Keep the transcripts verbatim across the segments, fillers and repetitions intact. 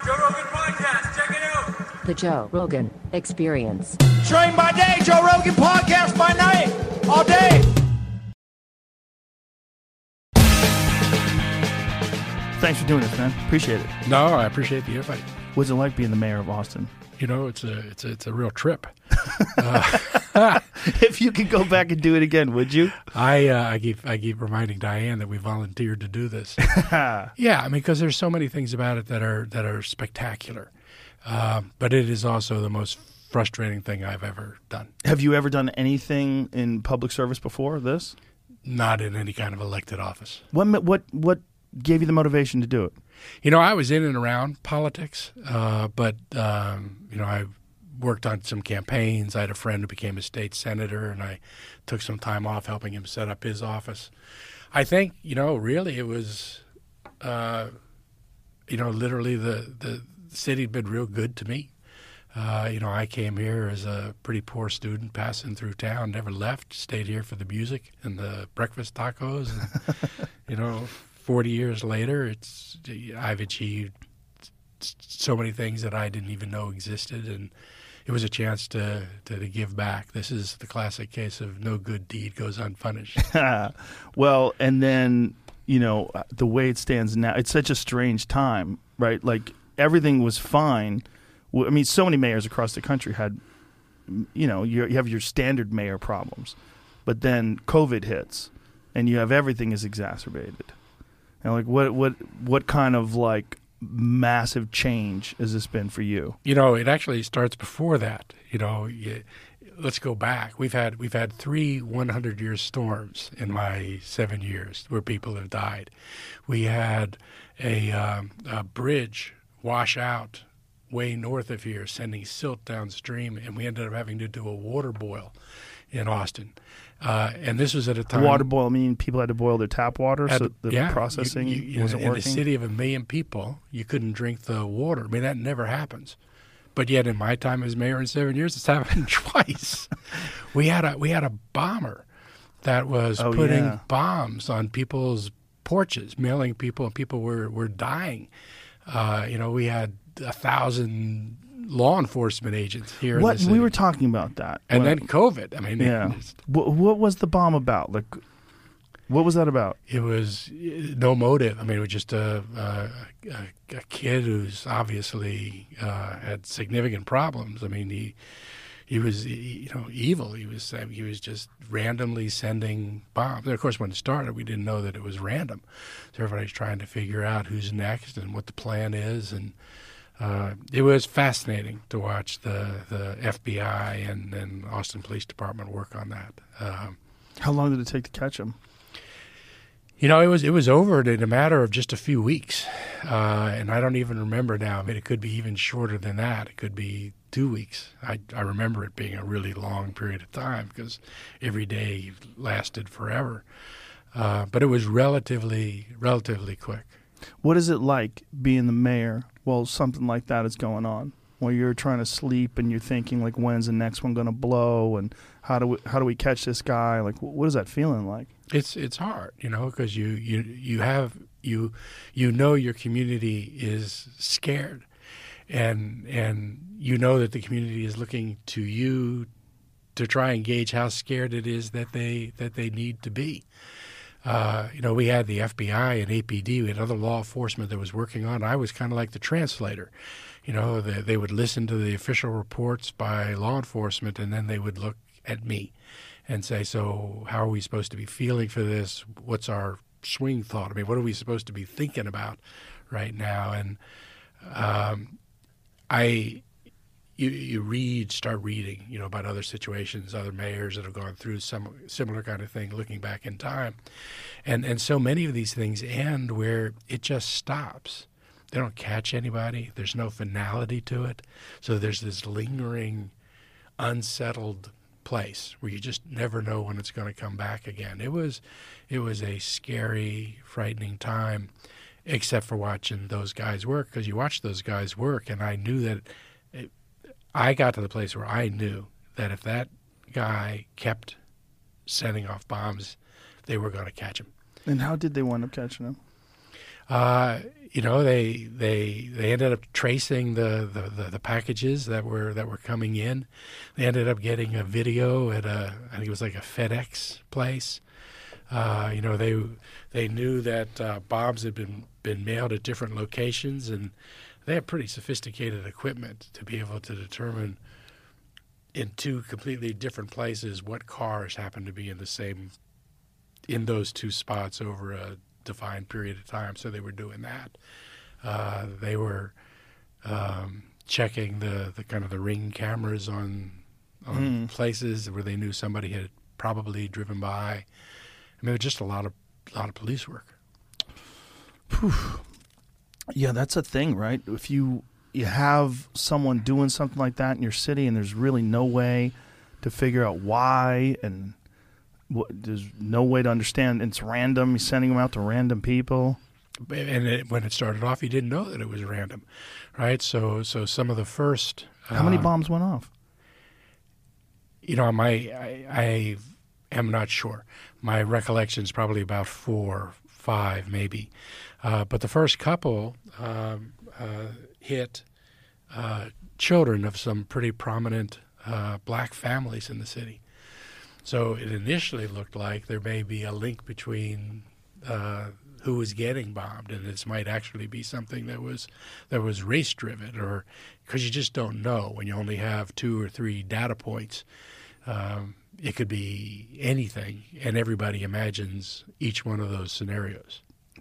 Joe Rogan Podcast. Check it out. The Joe Rogan Experience. Train by day, Joe Rogan Podcast by night, all day. Thanks for doing this, man. Appreciate it. No, I appreciate the invite. What's it like being the mayor of Austin? You know, it's a it's a, it's a real trip. uh, If you could go back and do it again, would you? I uh, I keep I keep reminding Diane that we volunteered to do this. Yeah, I mean, because there's so many things about it that are that are spectacular, um, but it is also the most frustrating thing I've ever done. Have you ever done anything in public service before this? Not in any kind of elected office. What ma- what what gave you the motivation to do it? You know, I was in and around politics, uh, but um, you know, I worked on some campaigns. I had a friend who became a state senator, and I took some time off helping him set up his office. I think, you know, really it was, uh, you know, literally the, the city had been real good to me. Uh, you know, I came here as a pretty poor student passing through town, never left, stayed here for the music and the breakfast tacos. And, you know, forty years later, it's I've achieved so many things that I didn't even know existed, and it was a chance to, to, to give back. This is the classic case of no good deed goes unpunished. Well, and then, you know, the way it stands now, it's such a strange time, right? Like, everything was fine. I mean, so many mayors across the country had, you know, you have your standard mayor problems. But then COVID hits, and you have everything is exacerbated. And, like, what what what kind of, like, massive change has this been for you? You know, it actually starts before that. You know, you, let's go back. We've had we've had three hundred-year storms in my seven years where people have died. We had a, um, a bridge wash out way north of here, sending silt downstream, and we ended up having to do a water boil in Austin. Uh, and this was at a time. Water boil, I mean, people had to boil their tap water, so the yeah, processing you, you, wasn't in working? In a city of a million people, you couldn't drink the water. I mean, that never happens. But yet, in my time as mayor in seven years, it's happened twice. We had a we had a bomber that was oh, putting yeah. bombs on people's porches, mailing people, and people were were dying. Uh, you know, we had a thousand law enforcement agents here. What in the city. we were talking about that, and when, then COVID. I mean, yeah. It, what, what was the bomb about? Like, what was that about? it was no motive. I mean, it was just a a, a, a kid who's obviously uh, had significant problems. I mean, he he was you know evil. He was he was just randomly sending bombs. And of course, when it started, we didn't know that it was random. So everybody's trying to figure out who's next and what the plan is, and Uh, it was fascinating to watch the, the F B I and, and Austin Police Department work on that. Um, How long did it take to catch him? you know, it was it was over in a matter of just a few weeks, uh, and I don't even remember now. I mean, it could be even shorter than that. It could be two weeks. I, I remember it being a really long period of time because every day lasted forever. Uh, but it was relatively relatively quick. What is it like being the mayor while something like that is going on? While you're trying to sleep and you're thinking, like, when's the next one going to blow, and how do we, how do we catch this guy? Like, what is that feeling like? It's it's hard, you know, because you, you you have you you know your community is scared, and and you know that the community is looking to you to try and gauge how scared it is that they that they need to be. Uh, you know, we had the F B I and A P D. We had other law enforcement that was working on. I was kind of like the translator. You know, they, they would listen to the official reports by law enforcement, and then they would look at me and say, so how are we supposed to be feeling for this? What's our swing thought? I mean, what are we supposed to be thinking about right now? And um, I... You, you read, start reading, you know, about other situations, other mayors that have gone through some similar kind of thing, looking back in time, and and so many of these things end where it just stops. They don't catch anybody. There's no finality to it, so there's this lingering, unsettled place where you just never know when it's going to come back again. It was, it was a scary, frightening time, except for watching those guys work, because you watch those guys work, and I knew that. It, I got to the place where I knew that if that guy kept sending off bombs, they were going to catch him. And how did they wind up catching him? Uh, you know, they they they ended up tracing the, the, the, the packages that were that were coming in. They ended up getting a video at a I think it was like a FedEx place. Uh, you know, they they knew that uh, bombs had been been mailed at different locations, and they have pretty sophisticated equipment to be able to determine in two completely different places what cars happen to be in the same in those two spots over a defined period of time. So they were doing that. Uh, they were um, checking the, the kind of the ring cameras on on mm. places where they knew somebody had probably driven by. I mean, it was just a lot of a lot of police work. Whew. Yeah, that's a thing, right? If you you have someone doing something like that in your city, and there's really no way to figure out why, and what, there's no way to understand. It's random. You're sending them out to random people. And it, when it started off, you didn't know that it was random, right? So, so some of the first. How uh, many bombs went off? You know, my I, I am not sure. My recollection is probably about four, five, maybe. Uh, but the first couple um, uh, hit uh, children of some pretty prominent uh, black families in the city. So it initially looked like there may be a link between uh, who was getting bombed, and this might actually be something that was that was race driven, or because you just don't know when you only have two or three data points. Um, it could be anything, and everybody imagines each one of those scenarios.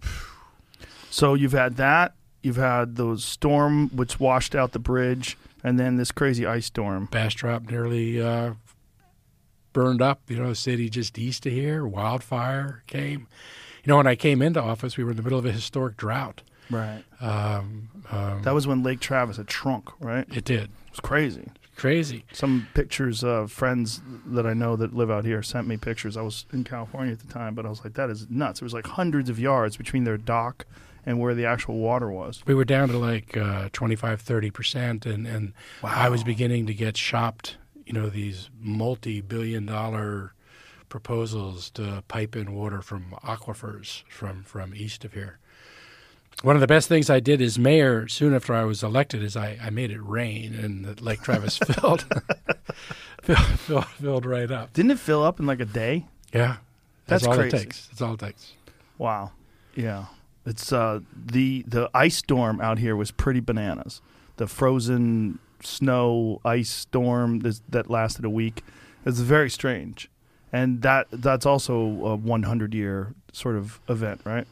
So you've had that, you've had those storm which washed out the bridge, and then this crazy ice storm. Bastrop nearly uh, burned up, you know, the city just east of here. Wildfire came. You know, when I came into office, we were in the middle of a historic drought. Right. Um, um, that was when Lake Travis had shrunk, right? It did. It was crazy. Crazy. Some pictures of friends that I know that live out here sent me pictures. I was in California at the time, but I was like, that is nuts. It was like hundreds of yards between their dock and where the actual water was. We were down to like uh, twenty-five, thirty percent, and, and wow. I was beginning to get shopped, you know, these multi-billion dollar proposals to pipe in water from aquifers from, from east of here. One of the best things I did as mayor soon after I was elected is I, I made it rain, and Lake Travis filled, filled, filled filled right up. Didn't it fill up in like a day? Yeah. That's, That's all crazy. it takes. That's all it takes. Wow. Yeah. It's uh, the the ice storm out here was pretty bananas. The frozen snow ice storm this, that lasted a week. It's very strange. And that that's also a one hundred year sort of event, right?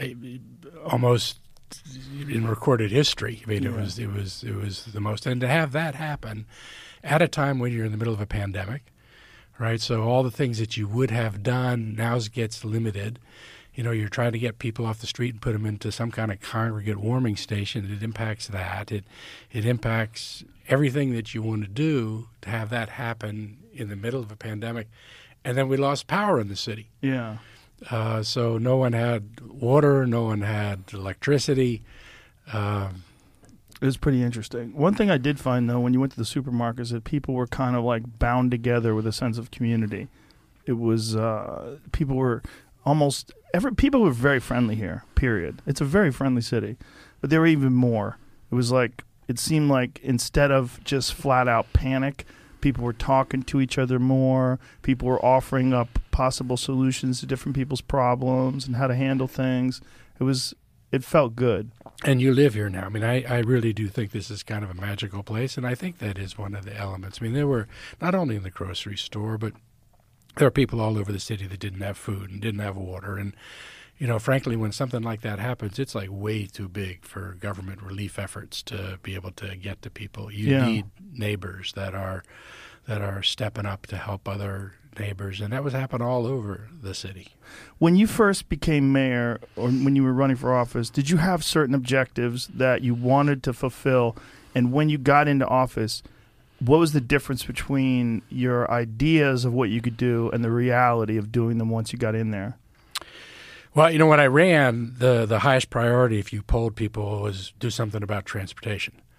Almost in recorded history. I mean, yeah. it was it was it was the most, and to have that happen at a time when you're in the middle of a pandemic, right? So all the things that you would have done now gets limited. You know, you're trying to get people off the street and put them into some kind of congregate warming station. It impacts that. It it impacts everything that you want to do to have that happen in the middle of a pandemic, and then we lost power in the city. Yeah. Uh, so no one had water, no one had electricity. Um, it was pretty interesting. One thing I did find, though, when you went to the supermarket is that people were kind of like bound together with a sense of community. It was, uh, people were almost, every, people were very friendly here, period. It's a very friendly city. But they were even more. It was like, it seemed like instead of just flat out panic, people were talking to each other more. People were offering up possible solutions to different people's problems and how to handle things. It was, it felt good. And you live here now. I mean, I, I really do think this is kind of a magical place, and I think that is one of the elements. I mean, there were not only in the grocery store, but there are people all over the city that didn't have food and didn't have water. And, you know, frankly, when something like that happens, it's like way too big for government relief efforts to be able to get to people. You yeah. need neighbors that are that are stepping up to help other neighbors, and that was happening all over the city. When you first became mayor, or when you were running for office, did you have certain objectives that you wanted to fulfill? And when you got into office, what was the difference between your ideas of what you could do and the reality of doing them once you got in there? Well, you know, when I ran, the, the highest priority, if you polled people, was do something about transportation.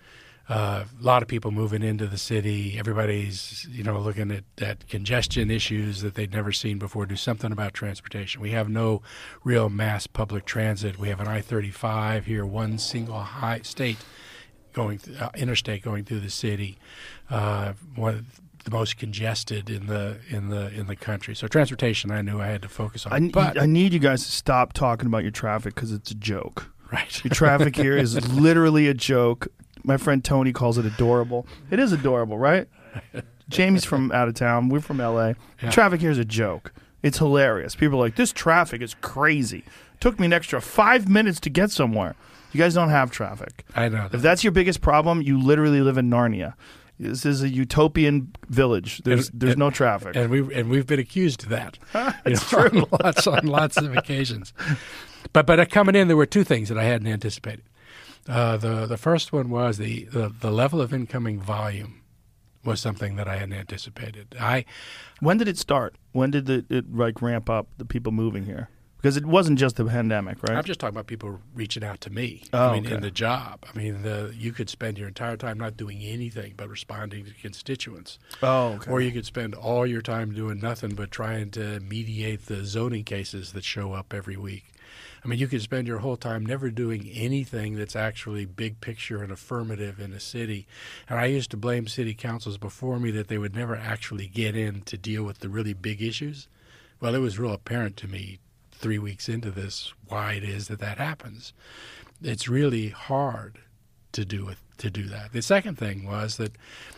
Uh, a lot of people moving into the city. Everybody's, you know, looking at, at congestion issues that they'd never seen before. Do something about transportation. We have no real mass public transit. We have an I thirty-five here, one single high state going th- uh, interstate going through the city. Uh, one of the most congested in the in the in the country. So transportation, I knew I had to focus on. I, n- but I need you guys to stop talking about your traffic because it's a joke. right, Your traffic here is literally a joke. My friend Tony calls it adorable. It is adorable, right? Jamie's from out of town. We're from L A. Yeah. Traffic here is a joke. It's hilarious. People are like, this traffic is crazy. Took me an extra five minutes to get somewhere. You guys don't have traffic. I know that. If that's your biggest problem, you literally live in Narnia. This is a utopian village. There's And- there's and- no traffic. and we and we've been accused of that. You It's know, true. on lots on lots of occasions. But but uh, coming in, there were two things that I hadn't anticipated. Uh, the the first one was the, the the level of incoming volume was something that I hadn't anticipated. I When did it start? When did the, it like ramp up, the people moving here? Because it wasn't just the pandemic, right? I'm just talking about people reaching out to me. Oh, I mean, okay. in the job. I mean, the you could spend your entire time not doing anything but responding to constituents. Oh, okay. Or you could spend all your time doing nothing but trying to mediate the zoning cases that show up every week. I mean, you could spend your whole time never doing anything that's actually big picture and affirmative in a city. And I used to blame city councils before me that they would never actually get in to deal with the really big issues. Well, it was real apparent to me three weeks into this why it is that that happens. It's really hard to do it, to do that. The second thing was that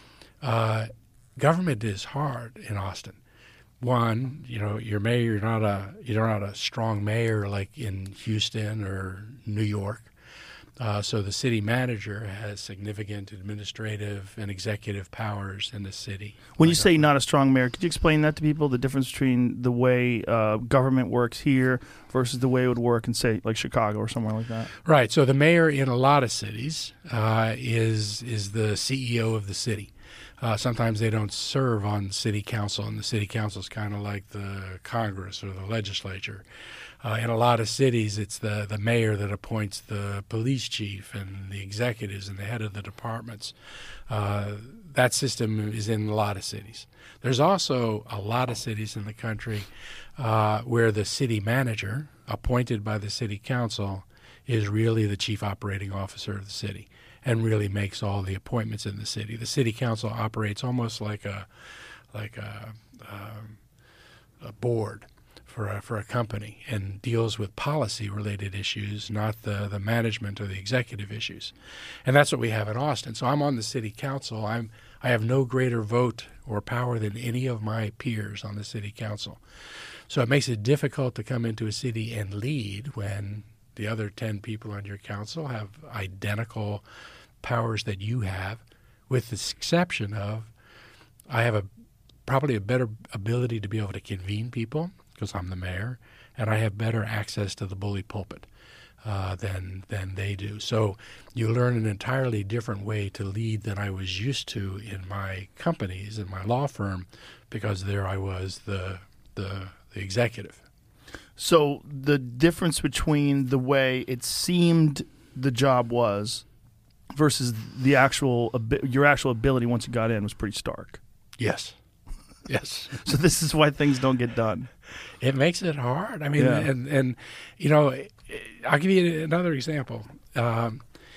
uh, government is hard in Austin. One, you know, your mayor, you're not a you're not a strong mayor like in Houston or New York. Uh, so the city manager has significant administrative and executive powers in the city. When you Like say a- not a strong mayor, could you explain that to people, the difference between the way uh, government works here versus the way it would work in, say, like Chicago or somewhere like that? Right. So the mayor in a lot of cities uh, is is the C E O of the city. Uh, sometimes they don't serve on city council, and the city council is kind of like the Congress or the legislature. Uh, in a lot of cities, it's the, the mayor that appoints the police chief and the executives and the head of the departments. Uh, that system is in a lot of cities. There's also a lot of cities in the country uh, where the city manager, appointed by the city council, is really the chief operating officer of the city and really makes all the appointments in the city. The city council operates almost like a like a, um, a board for a, for a company and deals with policy-related issues, not the, the management or the executive issues. And that's what we have in Austin. So I'm on the city council. I'm I have no greater vote or power than any of my peers on the city council. So it makes it difficult to come into a city and lead when the other ten people on your council have identical powers that you have, with the exception of I have a probably a better ability to be able to convene people because I'm the mayor, and I have better access to the bully pulpit uh, than than they do. So you learn an entirely different way to lead than I was used to in my companies, in my law firm, because there I was the the, the executive. So the difference between the way it seemed the job was versus the actual abi- your actual ability once you got in was pretty stark. Yes. Yes. So this is why things don't get done. It makes it hard. I mean, Yeah. and, and, you know, I'll give you another example. Um,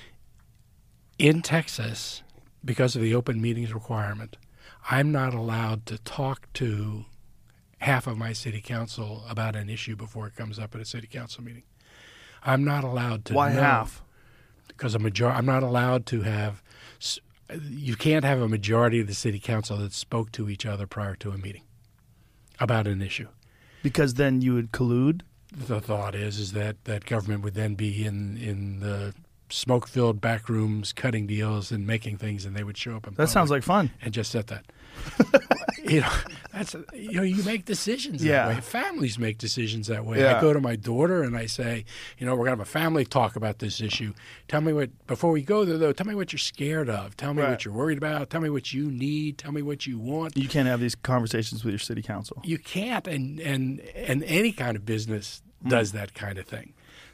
in Texas, because of the open meetings requirement, I'm not allowed to talk to half of my city council about an issue before it comes up at a city council meeting. I'm not allowed to Why know, half? Because a major- I'm not allowed to have s- you can't have a majority of the city council that spoke to each other prior to a meeting about an issue. Because then you would collude? The thought is is that, that government would then be in, in the smoke-filled back rooms cutting deals and making things, and they would show up in That sounds public like fun. and just set that. you know, that's you know, you make decisions Yeah. that way. Families make decisions that way. Yeah. I go to my daughter and I say, you know, we're gonna have a family talk about this issue. Tell me what before we go there though. Tell me what you're scared of. Tell me Right. what you're worried about. Tell me what you need. Tell me what you want. You can't have these conversations with your city council. You can't, and and and any kind of business does that kind of thing.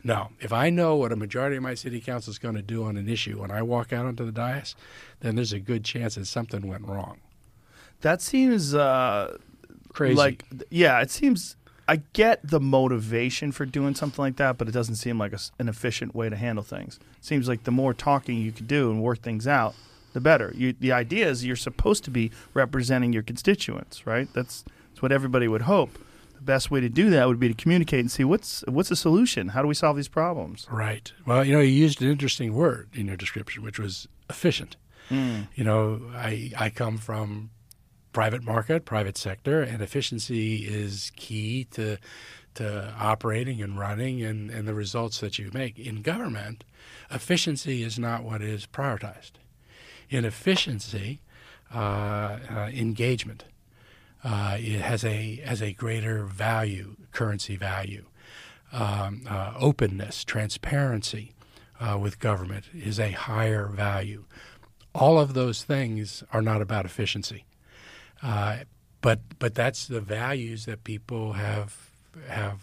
No. If I know what a majority of my city council is going to do on an issue when I walk out onto the dais, then there's a good chance that something went wrong. That seems uh, Crazy. Like, yeah, it seems. I get the motivation for doing something like that, but it doesn't seem like a, an efficient way to handle things. It seems like the more talking you can do and work things out, the better. You, the idea is you're supposed to be representing your constituents, right? That's, that's what everybody would hope. The best way to do that would be to communicate and see what's what's the solution. How do we solve these problems? Right. Well, you know, you used an interesting word in your description, which was efficient. Mm. You know, I I come from private market, private sector, and efficiency is key to to operating and running and, and the results that you make. In government, efficiency is not what is prioritized. In efficiency, uh, uh, engagement uh, it has a has a greater value, currency value. Um, uh, openness, transparency uh, with government is a higher value. All of those things are not about efficiency. Uh, but but that's the values that people have have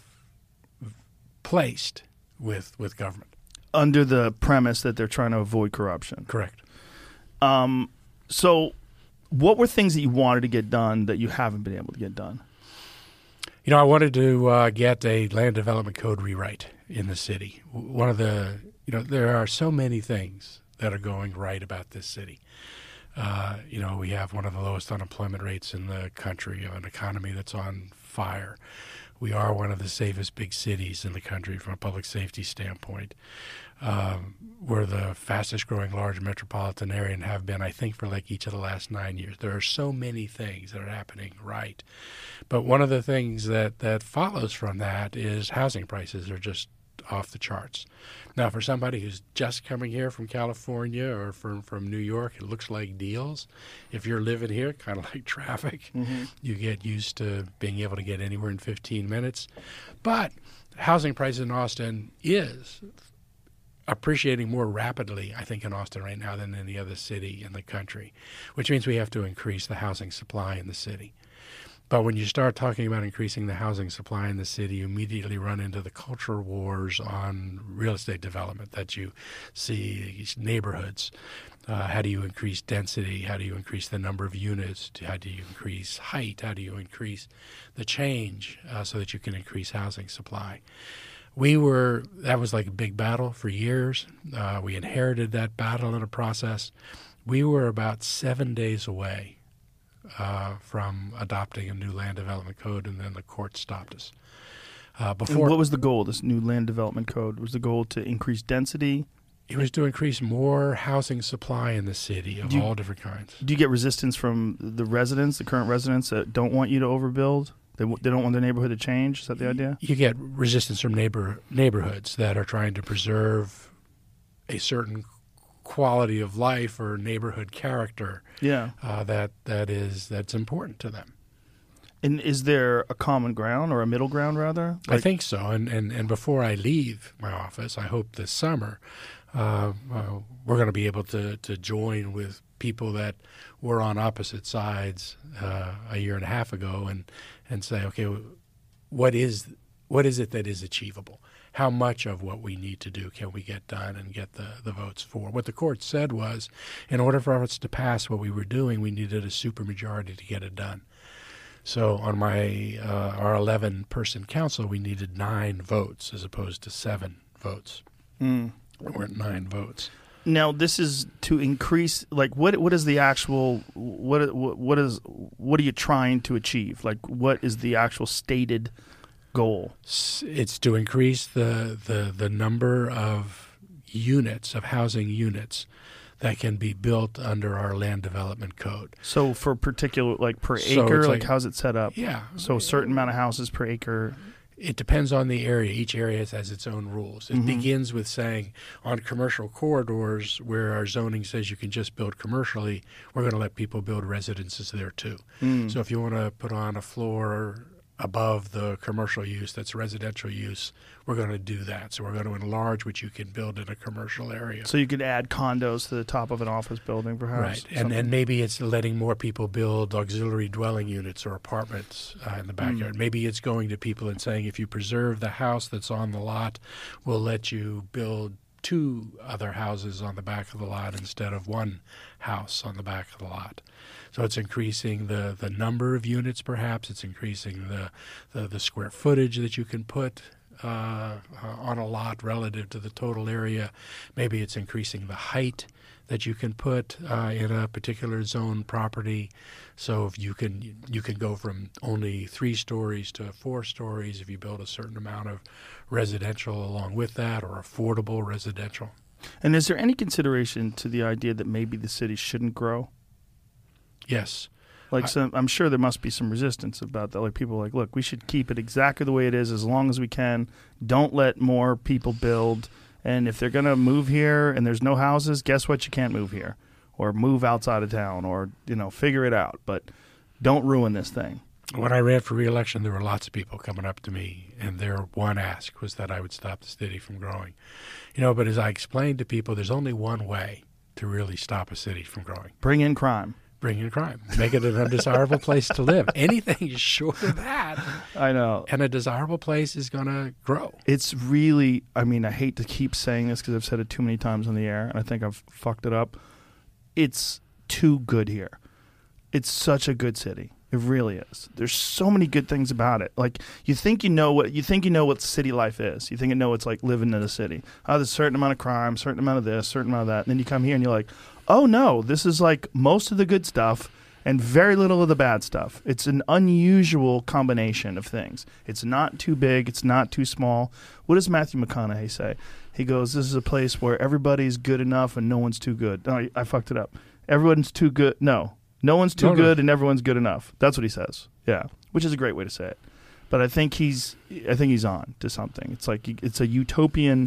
placed with with government. Under the premise that they're trying to avoid corruption. Correct. Um, so what were things that you wanted to get done that you haven't been able to get done? You know, I wanted to uh, get a land development code rewrite in the city. One of the, you know, there are so many things that are going right about this city. Uh, you know, we have one of the lowest unemployment rates in the country, an economy that's on fire. We are one of the safest big cities in the country from a public safety standpoint. Um, we're the fastest growing large metropolitan area and have been, I think, for like each of the last nine years. There are so many things that are happening right. But one of the things that, that follows from that is housing prices are just off the charts. Now, for somebody who's just coming here from California or from, from New York, it looks like deals. If you're living here, kind of like traffic, mm-hmm. you get used to being able to get anywhere in fifteen minutes. But housing prices in Austin is appreciating more rapidly, I think, in Austin right now than any other city in the country, which means we have to increase the housing supply in the city. But when you start talking about increasing the housing supply in the city, you immediately run into the culture wars on real estate development that you see neighborhoods. Uh, how do you increase density? How do you increase the number of units? How do you increase height? How do you increase the change uh, so that you can increase housing supply? We were, that was like a big battle for years. Uh, we inherited that battle in a process. We were about seven days away Uh, from adopting a new land development code, and then the court stopped us. Uh, before, and what was the goal, this new land development code? Was the goal to increase density? It was to increase more housing supply in the city of you, all different kinds. Do you get resistance from the residents, the current residents, that don't want you to overbuild? They, they don't want their neighborhood to change? Is that the idea? You get resistance from neighbor neighborhoods that are trying to preserve a certain quality of life or neighborhood character yeah. uh, that that is that's important to them. And is there a common ground or a middle ground, rather? Like, I think so. And, and and before I leave my office, I hope this summer, uh, uh, we're going to be able to, to join with people that were on opposite sides uh, a year and a half ago and, and say, okay, what is what is it that is achievable? How much of what we need to do can we get done and get the, the votes for? What the court said was, in order for us to pass what we were doing, we needed a supermajority to get it done. So on my uh, our eleven-person council, we needed nine votes as opposed to seven votes. Mm. There weren't nine votes. Now, this is to increase, like, what what is the actual, what what is, what are you trying to achieve? Like, what is the actual stated goal? It's to increase the, the, the number of units, of housing units that can be built under our land development code. So for particular, like per So acre, it's like, like- how's it set up? Yeah. So a certain amount of houses per acre. It depends on the area. Each area has its own rules. It Mhm. begins with saying on commercial corridors where our zoning says you can just build commercially, we're going to let people build residences there too. Mm. So if you want to put on a floor above the commercial use that's residential use, we're going to do that. So we're going to enlarge what you can build in a commercial area. So you could add condos to the top of an office building, perhaps. Right, and and maybe it's letting more people build auxiliary dwelling units or apartments uh, in the backyard. Mm. Maybe it's going to people and saying, if you preserve the house that's on the lot, we'll let you build two other houses on the back of the lot instead of one house on the back of the lot. So it's increasing the, the number of units, perhaps. It's increasing the the, the square footage that you can put uh, uh, on a lot relative to the total area. Maybe it's increasing the height that you can put uh, in a particular zone property. So if you can you can go from only three stories to four stories if you build a certain amount of residential along with that, or affordable residential. And is there any consideration to the idea that maybe the city shouldn't grow? Yes. Like I, some, I'm sure there must be some resistance about that. Like people are like, look, we should keep it exactly the way it is as long as we can. Don't let more people build. And if they're going to move here and there's no houses, guess what? You can't move here, or move outside of town, or, you know, figure it out. But don't ruin this thing. When I ran for re-election, there were lots of people coming up to me, and their one ask was that I would stop the city from growing. You know, but as I explained to people, there's only one way to really stop a city from growing. Bring in crime. Bring in crime. Make it an undesirable place to live. Anything short of that, I know. and a desirable place is going to grow. It's really, I mean, I hate to keep saying this because I've said it too many times on the air, and I think I've fucked it up. It's too good here. It's such a good city. It really is. There's so many good things about it. Like, you think you know what you think you know what city life is. You think you know it's like living in a city. Oh, there's a certain amount of crime, certain amount of this, certain amount of that. And then you come here and you're like, oh no, this is like most of the good stuff and very little of the bad stuff. It's an unusual combination of things. It's not too big. It's not too small. What does Matthew McConaughey say? He goes, this is a place where everybody's good enough and no one's too good. No, I, I fucked it up. Everyone's too good. No. No one's too no, good no. and everyone's good enough. That's what he says. Yeah, which is a great way to say it. But I think he's, I think he's on to something. It's like it's a utopian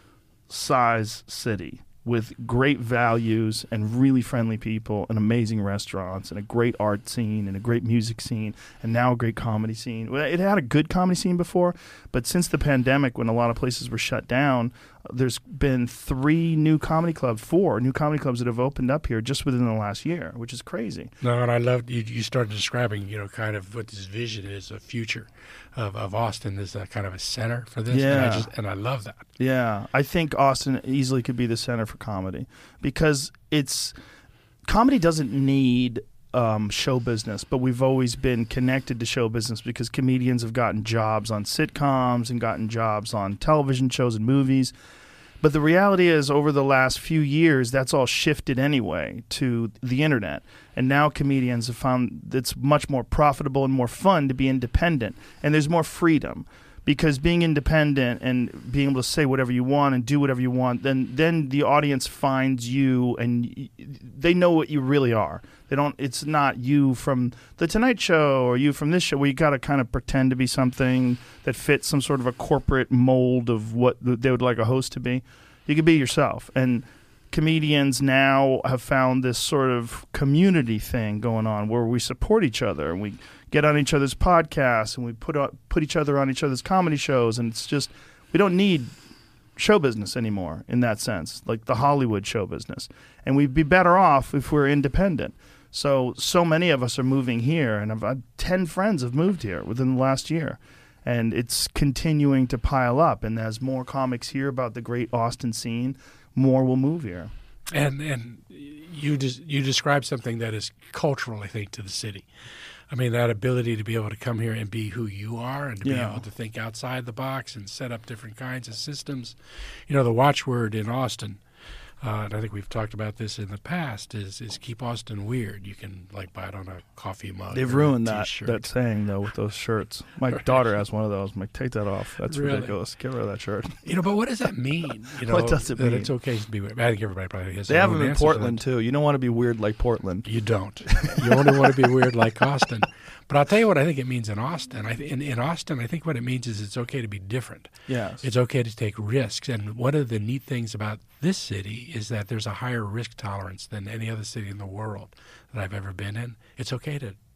size city with great values and really friendly people and amazing restaurants and a great art scene and a great music scene and now a great comedy scene. Well, it had a good comedy scene before, but since the pandemic, when a lot of places were shut down, there's been three new comedy clubs, four new comedy clubs that have opened up here just within the last year, which is crazy. No, and I loved you. You started describing, you know, kind of what this vision is, a future of, of Austin as a kind of a center for this. Yeah. And I, just, and I love that. Yeah, I think Austin easily could be the center for comedy because it's comedy doesn't need um, show business, but we've always been connected to show business because comedians have gotten jobs on sitcoms and gotten jobs on television shows and movies. But the reality is, over the last few years, that's all shifted anyway to the internet. And now comedians have found it's much more profitable and more fun to be independent. And there's more freedom. Because being independent and being able to say whatever you want and do whatever you want, then then the audience finds you and they know what you really are. They don't. It's not you from the Tonight Show or you from this show where you got to kind of pretend to be something that fits some sort of a corporate mold of what they would like a host to be. You can be yourself. And comedians now have found this sort of community thing going on where we support each other and we get on each other's podcasts and we put on, put each other on each other's comedy shows, and it's just we don't need show business anymore in that sense, like the Hollywood show business. And we'd be better off if we're independent. So so many of us are moving here, and I've had ten friends have moved here within the last year. And it's continuing to pile up. And as more comics hear about the great Austin scene, more will move here. And and you des- you describe something that is cultural, I think, to the city. I mean, that ability to be able to come here and be who you are and to be Yeah. able to think outside the box and set up different kinds of systems. You know, the watchword in Austin, uh, and I think we've talked about this in the past, is is keep Austin weird. You can, like, buy it on a coffee mug. They've or a ruined that, T-shirt. that saying, though, with those shirts. My daughter has one of those. I'm like, take that off. That's Really? ridiculous. Get rid of that shirt. You know, but what does that mean? You know, What does it that mean? it's okay to be weird. I think everybody probably has They their have own them in answer to Portland, that. too. You don't want to be weird like Portland. You don't. You only want to be weird like Austin. But I'll tell you what I think it means in Austin. I th- in, in Austin, I think what it means is it's okay to be different. Yes. It's okay to take risks. And one of the neat things about this city is that there's a higher risk tolerance than any other city in the world that I've ever been in. It's okay to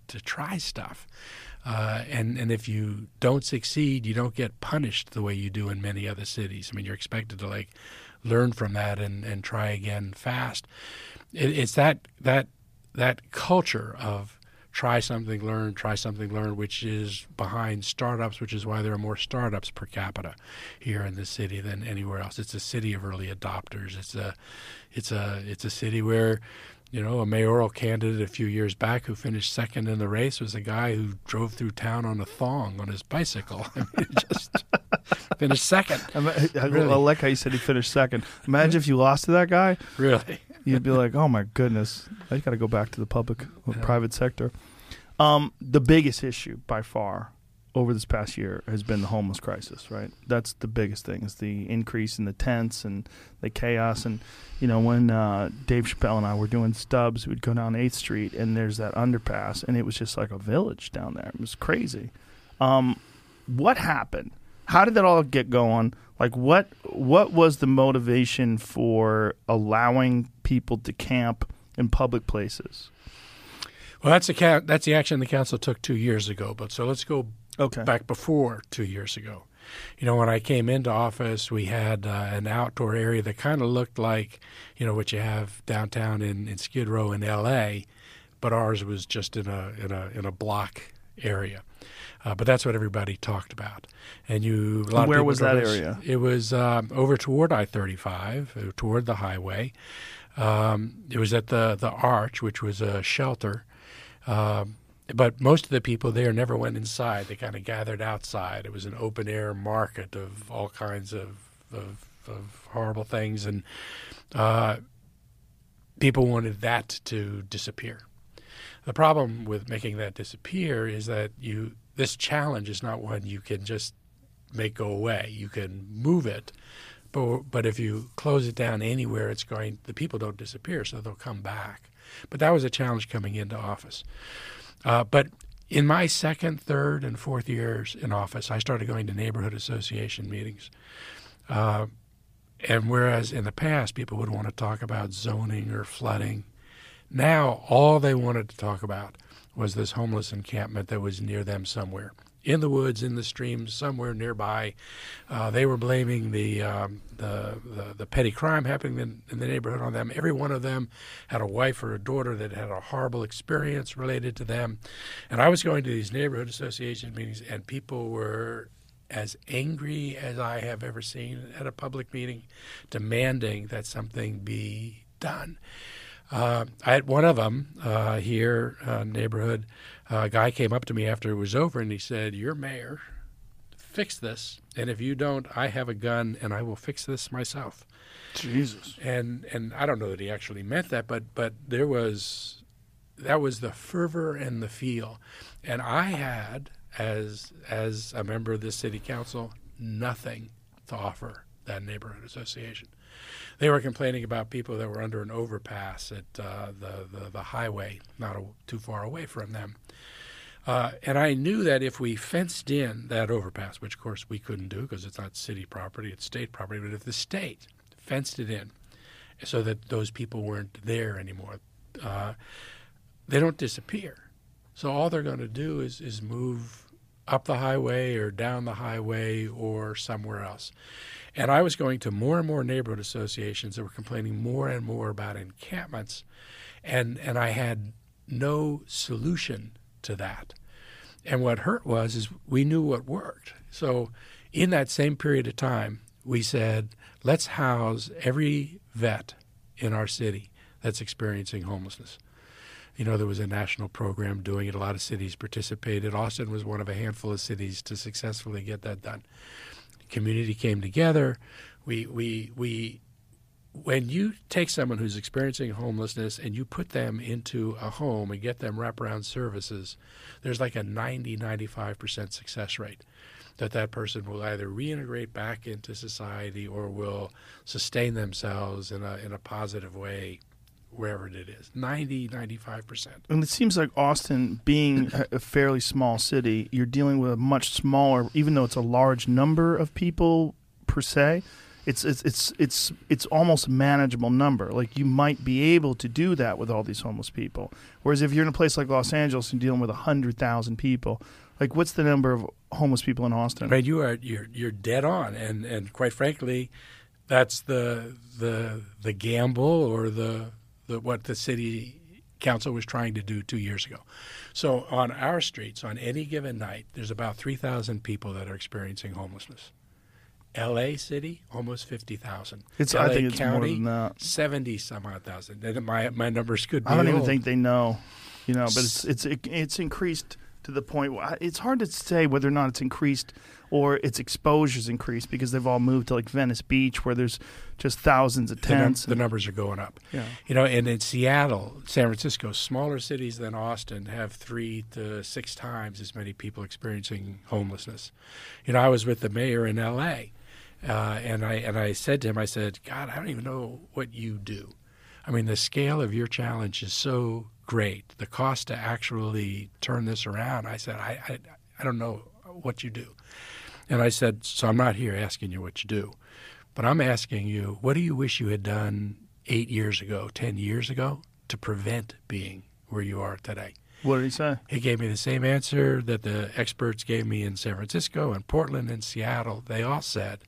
to try stuff. Uh, and, and if you don't succeed, you don't get punished the way you do in many other cities. I mean, you're expected to like learn from that and, and try again fast. It, it's that that that culture of try something, learn, try something, learn, which is behind startups, which is why there are more startups per capita here in this city than anywhere else. It's a city of early adopters. It's a it's a it's a city where, you know, a mayoral candidate a few years back who finished second in the race was a guy who drove through town on a thong on his bicycle. I mean, just finished second. I, I, Really? I like how you said he finished second. Imagine if you lost to that guy. Really. You'd be like, oh, my goodness. I got to go back to the public or Yeah. private sector. Um, the biggest issue by far over this past year has been the homeless crisis, right? That's the biggest thing, is the increase in the tents and the chaos. And, you know, when uh, Dave Chappelle and I were doing Stubbs, we'd go down eighth Street, and there's that underpass, and it was just like a village down there. It was crazy. Um, what happened? How did that all get going? Like, what what was the motivation for allowing people to camp in public places? Well, that's the ca- that's the action the council took two years ago. But so let's go Okay. back before two years ago. You know, when I came into office, we had uh, an outdoor area that kind of looked like, you know, what you have downtown in, in Skid Row in L A, but ours was just in a in a in a block area. Uh, but that's what everybody talked about. And you, a lot of Where people was told that us area? It was um, over toward I thirty-five, uh, toward the highway. Um, it was at the the Arch, which was a shelter. Um, but most of the people there never went inside. They kind of gathered outside. It was an open air market of all kinds of of, of horrible things, and uh, people wanted that to disappear. The problem with making that disappear is that you this challenge is not one you can just make go away. You can move it, but but if you close it down anywhere, it's going the people don't disappear, so they'll come back. But that was a challenge coming into office. Uh, but in my second, third, and fourth years in office, I started going to neighborhood association meetings. Uh, and whereas in the past people would want to talk about zoning or flooding, now all they wanted to talk about was this homeless encampment that was near them somewhere. In the woods, in the streams, somewhere nearby. Uh, they were blaming the, um, the, the the petty crime happening in, in the neighborhood on them. Every one of them had a wife or a daughter that had a horrible experience related to them. And I was going to these neighborhood association meetings, and people were as angry as I have ever seen at a public meeting, demanding that something be done. Uh, I had one of them uh, here, uh, neighborhood. Uh, a guy came up to me after it was over, and he said, "You're mayor. Fix this, and if you don't, I have a gun, and I will fix this myself." Jesus. And and I don't know that he actually meant that, but but there was that was the fervor and the feel, and I had as as a member of this city council nothing to offer that neighborhood association. They were complaining about people that were under an overpass at uh, the, the the highway, not a, too far away from them. Uh, and I knew that if we fenced in that overpass, which of course we couldn't do because it's not city property, it's state property, but if the state fenced it in so that those people weren't there anymore, uh, they don't disappear. So all they're going to do is, is move up the highway or down the highway or somewhere else. And I was going to more and more neighborhood associations that were complaining more and more about encampments, and, and I had no solution to that. And what hurt was is we knew what worked. So in that same period of time, we said, let's house every vet in our city that's experiencing homelessness. You know, there was a national program doing it. A lot of cities participated. Austin was one of a handful of cities to successfully get that done. The community came together. We, we, we, when you take someone who's experiencing homelessness and you put them into a home and get them wraparound services, there's like a ninety, ninety-five percent success rate that that person will either reintegrate back into society or will sustain themselves in a in a positive way wherever it is. ninety, ninety-five percent. And it seems like Austin, being a a fairly small city, you're dealing with a much smaller, even though it's a large number of people per se, it's it's it's it's it's almost a manageable number. Like you might be able to do that with all these homeless people. Whereas if you're in a place like Los Angeles and dealing with a hundred thousand people, like what's the number of homeless people in Austin? Right, you are you're you're dead on, and and quite frankly, that's the the the gamble or the the what the city council was trying to do two years ago. So on our streets, on any given night, there's about three thousand people that are experiencing homelessness. L A City, almost fifty thousand. It's L A I think it's County, more than that. seventy some odd thousand. And my my numbers could be I don't even old. think they know, you know. But it's it's it, it's increased to the point where it's hard to say whether or not it's increased or its exposure's increased because they've all moved to like Venice Beach where there's just thousands of The, num- tents. the numbers are going up. Yeah. You know, and in Seattle, San Francisco, smaller cities than Austin have three to six times as many people experiencing homelessness. You know, I was with the mayor in L A, uh, and I and I said to him, I said, God, I don't even know what you do. I mean, the scale of your challenge is so great. The cost to actually turn this around, I said, I I, I don't know what you do. And I said, so I'm not here asking you what you do, but I'm asking you, what do you wish you had done eight years ago, ten years ago to prevent being where you are today? What did he say? He gave me the same answer that the experts gave me in San Francisco and Portland and Seattle. They all said,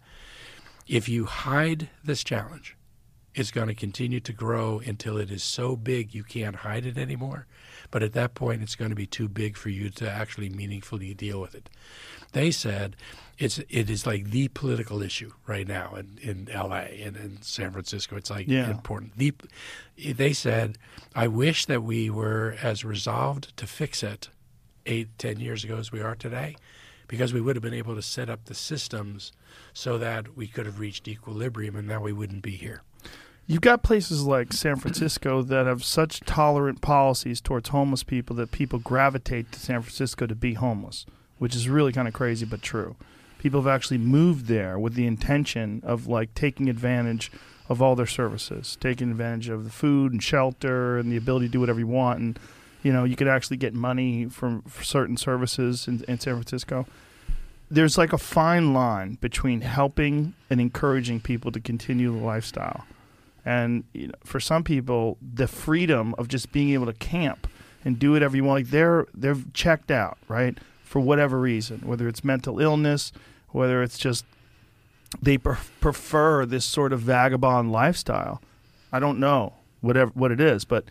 if you hide this challenge, it's going to continue to grow until it is so big you can't hide it anymore. But at that point, it's going to be too big for you to actually meaningfully deal with it. They said it's it is like the political issue right now in, in L A and in San Francisco. It's like Yeah. important. The, they said, I wish that we were as resolved to fix it eight, ten years ago as we are today, because we would have been able to set up the systems so that we could have reached equilibrium and now we wouldn't be here. You've got places like San Francisco that have such tolerant policies towards homeless people that people gravitate to San Francisco to be homeless, which is really kind of crazy but true. People have actually moved there with the intention of like taking advantage of all their services, taking advantage of the food and shelter and the ability to do whatever you want. And, you know, you could actually get money from for certain services in, in San Francisco. There's like a fine line between helping and encouraging people to continue the lifestyle. And you know, for some people, the freedom of just being able to camp and do whatever you want, like they're they're checked out, right? For whatever reason, whether it's mental illness, whether it's just they pre- prefer this sort of vagabond lifestyle. I don't know whatever what it is, but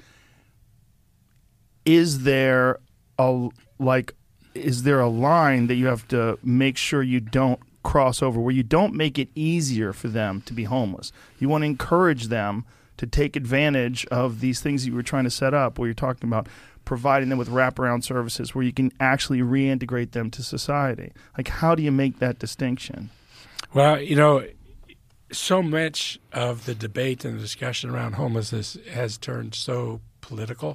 is there a like is there a line that you have to make sure you don't cross over, where you don't make it easier for them to be homeless? You want to encourage them to take advantage of these things that you were trying to set up, where you're talking about providing them with wraparound services where you can actually reintegrate them to society. Like, how do you make that distinction? Well, you know, so much of the debate and the discussion around homelessness has turned so political,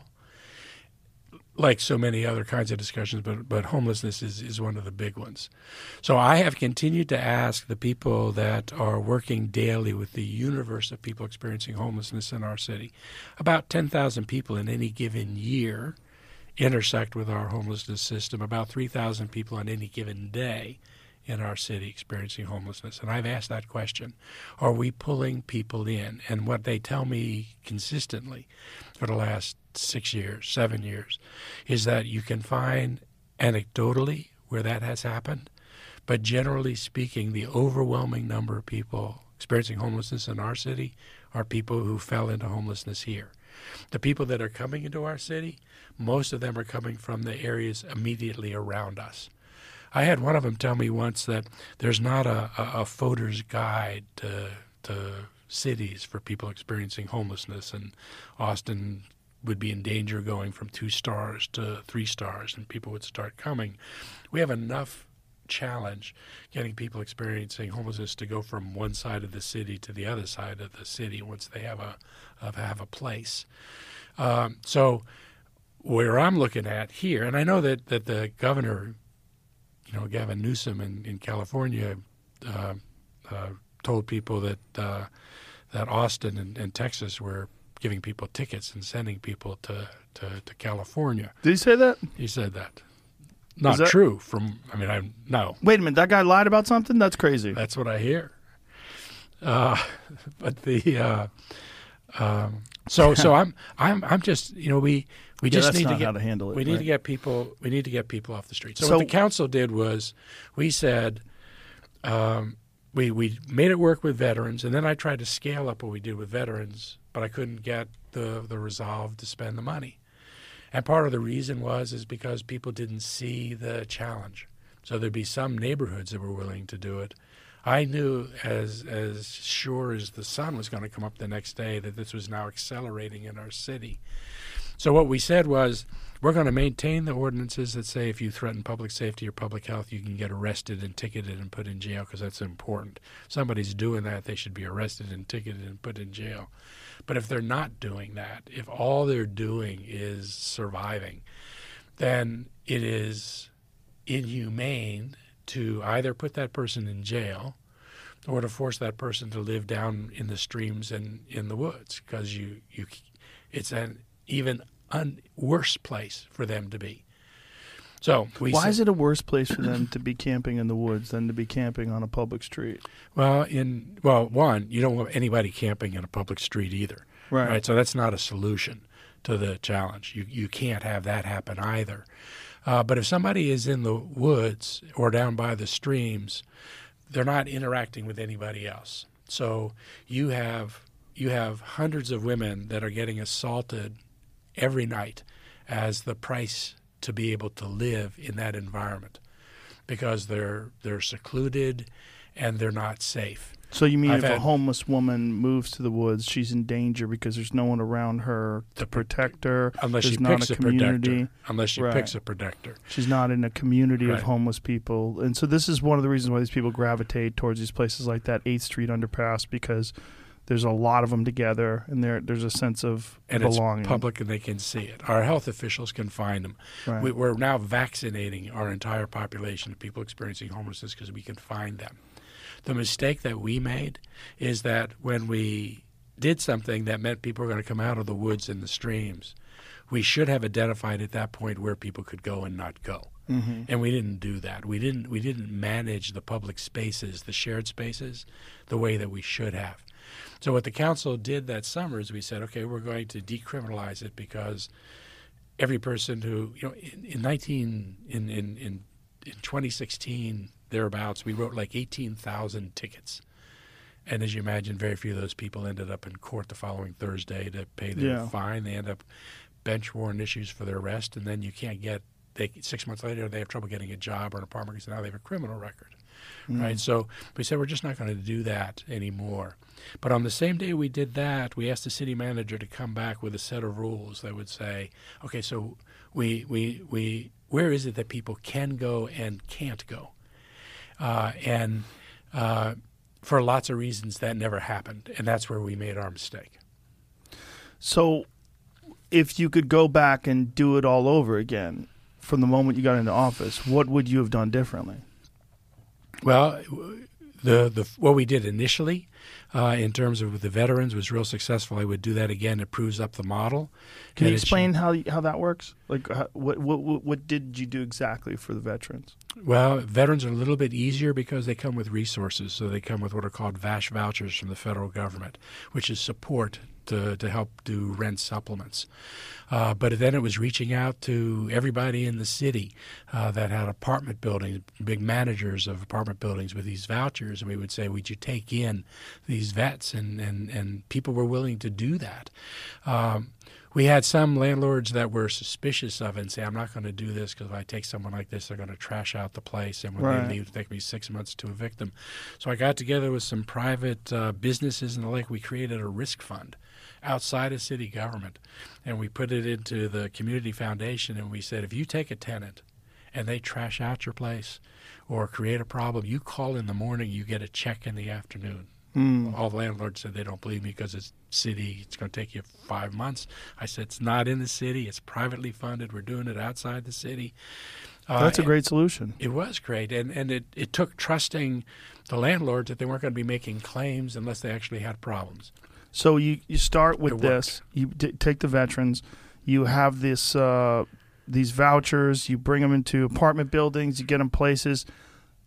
like so many other kinds of discussions, but but homelessness is, is one of the big ones. So I have continued to ask the people that are working daily with the universe of people experiencing homelessness in our city. About ten thousand people in any given year intersect with our homelessness system, about three thousand people on any given day in our city experiencing homelessness. And I've asked that question, are we pulling people in? And what they tell me consistently for the last six years, seven years, is that you can find anecdotally where that has happened, but generally speaking, the overwhelming number of people experiencing homelessness in our city are people who fell into homelessness here. The people that are coming into our city, most of them are coming from the areas immediately around us. I had one of them tell me once that there's not a, a, a voter's guide to, to cities for people experiencing homelessness, and Austin would be in danger of going from two stars to three stars, and people would start coming. We have enough challenge getting people experiencing homelessness to go from one side of the city to the other side of the city once they have a have a place. Um, so where I'm looking at here, and I know that, that the governor, you know, Gavin Newsom in, in California uh, uh, told people that uh, that Austin and, and Texas were giving people tickets and sending people to, to, to California. Did he say that? He said that. Not that- true. From I mean, I no. Wait a minute, that guy lied about something? That's crazy. That's what I hear. Uh, but the uh, um, so so I'm I'm I'm just you know we we Yeah, just that's need to not get how to handle it, we need right. to get people we need to get people off the street. So, So- what the council did was we said um, we we made it work with veterans, and then I tried to scale up what we did with veterans, but I couldn't get the the resolve to spend the money. And part of the reason was is because people didn't see the challenge. So there'd be some neighborhoods that were willing to do it. I knew as as sure as the sun was going to come up the next day that this was now accelerating in our city. So what we said was we're going to maintain the ordinances that say if you threaten public safety or public health, you can get arrested and ticketed and put in jail because that's important. Somebody's doing that, they should be arrested and ticketed and put in jail. But if they're not doing that, if all they're doing is surviving, then it is inhumane to either put that person in jail or to force that person to live down in the streams and in the woods because you, you, it's an even un, worse place for them to be. So we Why said, is it a worse place for them to be camping in the woods than to be camping on a public street? Well, in well, one, you don't want anybody camping in a public street either, Right. So that's not a solution to the challenge. You you can't have that happen either. Uh, but if somebody is in the woods or down by the streams, they're not interacting with anybody else. So you have you have hundreds of women that are getting assaulted every night as the price to be able to live in that environment because they're they're secluded and they're not safe. So you mean I've if a had- homeless woman moves to the woods, she's in danger because there's no one around her to To protect- protect her. Unless There's There's she not picks a a community. protector. Unless she Right. picks a protector. She's not in a community Right. of homeless people. And so this is one of the reasons why these people gravitate towards these places like that eighth Street underpass because there's a lot of them together and there there's a sense of And belonging. it's public and they can see it. Our health officials can find them. Right. We, we're now vaccinating our entire population of people experiencing homelessness because we can find them. The mistake that we made is that when we did something that meant people were going to come out of the woods and the streams, we should have identified at that point where people could go and not go. Mm-hmm. And we didn't do that. We didn't we didn't manage the public spaces, the shared spaces, the way that we should have. So what the council did that summer is we said, okay, we're going to decriminalize it because every person who, you know, in, in nineteen in, in, in, in twenty sixteen thereabouts, we wrote like eighteen thousand tickets. And as you imagine, very few of those people ended up in court the following Thursday to pay their Yeah. fine. They end up bench warrant issues for their arrest, and then you can't get, they, six months later, they have trouble getting a job or an apartment because now they have a criminal record. Right? So we said we're just not going to do that anymore. But on the same day we did that, we asked the city manager to come back with a set of rules that would say, okay, so we we we where is it that people can go and can't go? Uh, and uh, for lots of reasons that never happened, and that's where we made our mistake. So if you could go back and do it all over again from the moment you got into office, what would you have done differently? Well, the the what we did initially, uh, in terms of the veterans, was real successful. I would do that again. It proves up the model. Can you And it explain how how that works? Like, how, what what what what did you do exactly for the veterans? Well, veterans are a little bit easier because they come with resources. So they come with what are called V A S H vouchers from the federal government, which is support to, to help do rent supplements. Uh, but then it was reaching out to everybody in the city uh, that had apartment buildings, big managers of apartment buildings with these vouchers, and we would say, would you take in these vets? And, and, and people were willing to do that. Um, We had some landlords that were suspicious of it and say, I'm not going to do this because if I take someone like this, they're going to trash out the place. And when Right. they leave, it'll take me six months to evict them. So I got together with some private uh, businesses and the like. We created a risk fund outside of city government. And we put it into the community foundation. And we said, if you take a tenant and they trash out your place or create a problem, you call in the morning, you get a check in the afternoon. Mm. All the landlords said they don't believe me because it's city. It's going to take you five months. I said it's not in the city. It's privately funded. We're doing it outside the city. Uh, That's a and great solution. It was great, and and it, it took trusting the landlords that they weren't going to be making claims unless they actually had problems. So you, you start with It this. You t- take the veterans. You have this uh, these vouchers. You bring them into apartment buildings. You get them places.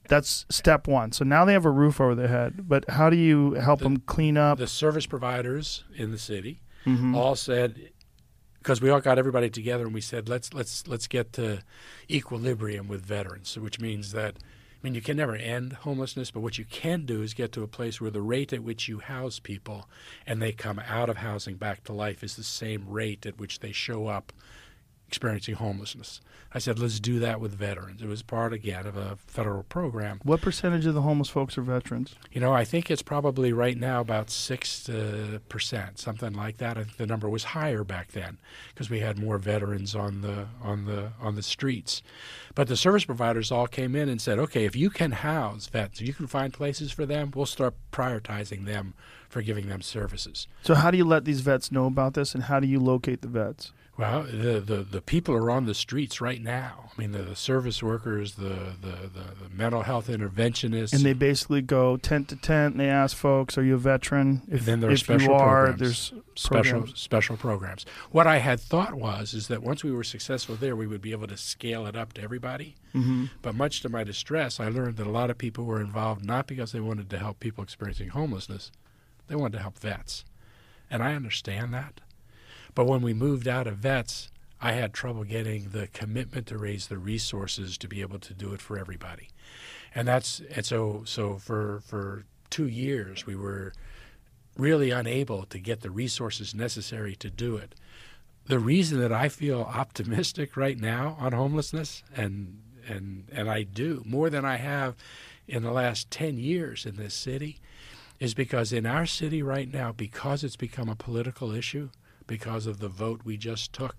That's step one. So now they have a roof over their head, but how do you help The- them clean up? The service providers in the city Mhm. all said, because we all got everybody together and we said, let's let's let's get to equilibrium with veterans, which means that, I mean, you can never end homelessness, but what you can do is get to a place where the rate at which you house people and they come out of housing back to life is the same rate at which they show up experiencing homelessness. I said, let's do that with veterans. It was part, again, of a federal program. What percentage of the homeless folks are veterans? You know, I think it's probably right now about six percent, something like that. I think the number was higher back then because we had more veterans on the on the on the streets. But the service providers all came in and said, okay, if you can house vets, if you can find places for them, we'll start prioritizing them for giving them services. So how do you let these vets know about this, and how do you locate the vets? Well, the, the, the people are on the streets right now. I mean, the, the service workers, the, the, the, the mental health interventionists. And they basically go tent to tent, and they ask folks, are you a veteran? If, And then there are if special you are, programs. there's special programs. special programs. What I had thought was is that once we were successful there, we would be able to scale it up to everybody. Mm-hmm. But much to my distress, I learned that a lot of people were involved not because they wanted to help people experiencing homelessness, they wanted to help vets. And I understand that. But when we moved out of vets, I had trouble getting the commitment to raise the resources to be able to do it for everybody. And that's and so so for for two years we were really unable to get the resources necessary to do it. The reason that I feel optimistic right now on homelessness, and and and I do more than I have in the last ten years in this city, is because in our city right now, because it's become a political issue, because of the vote we just took,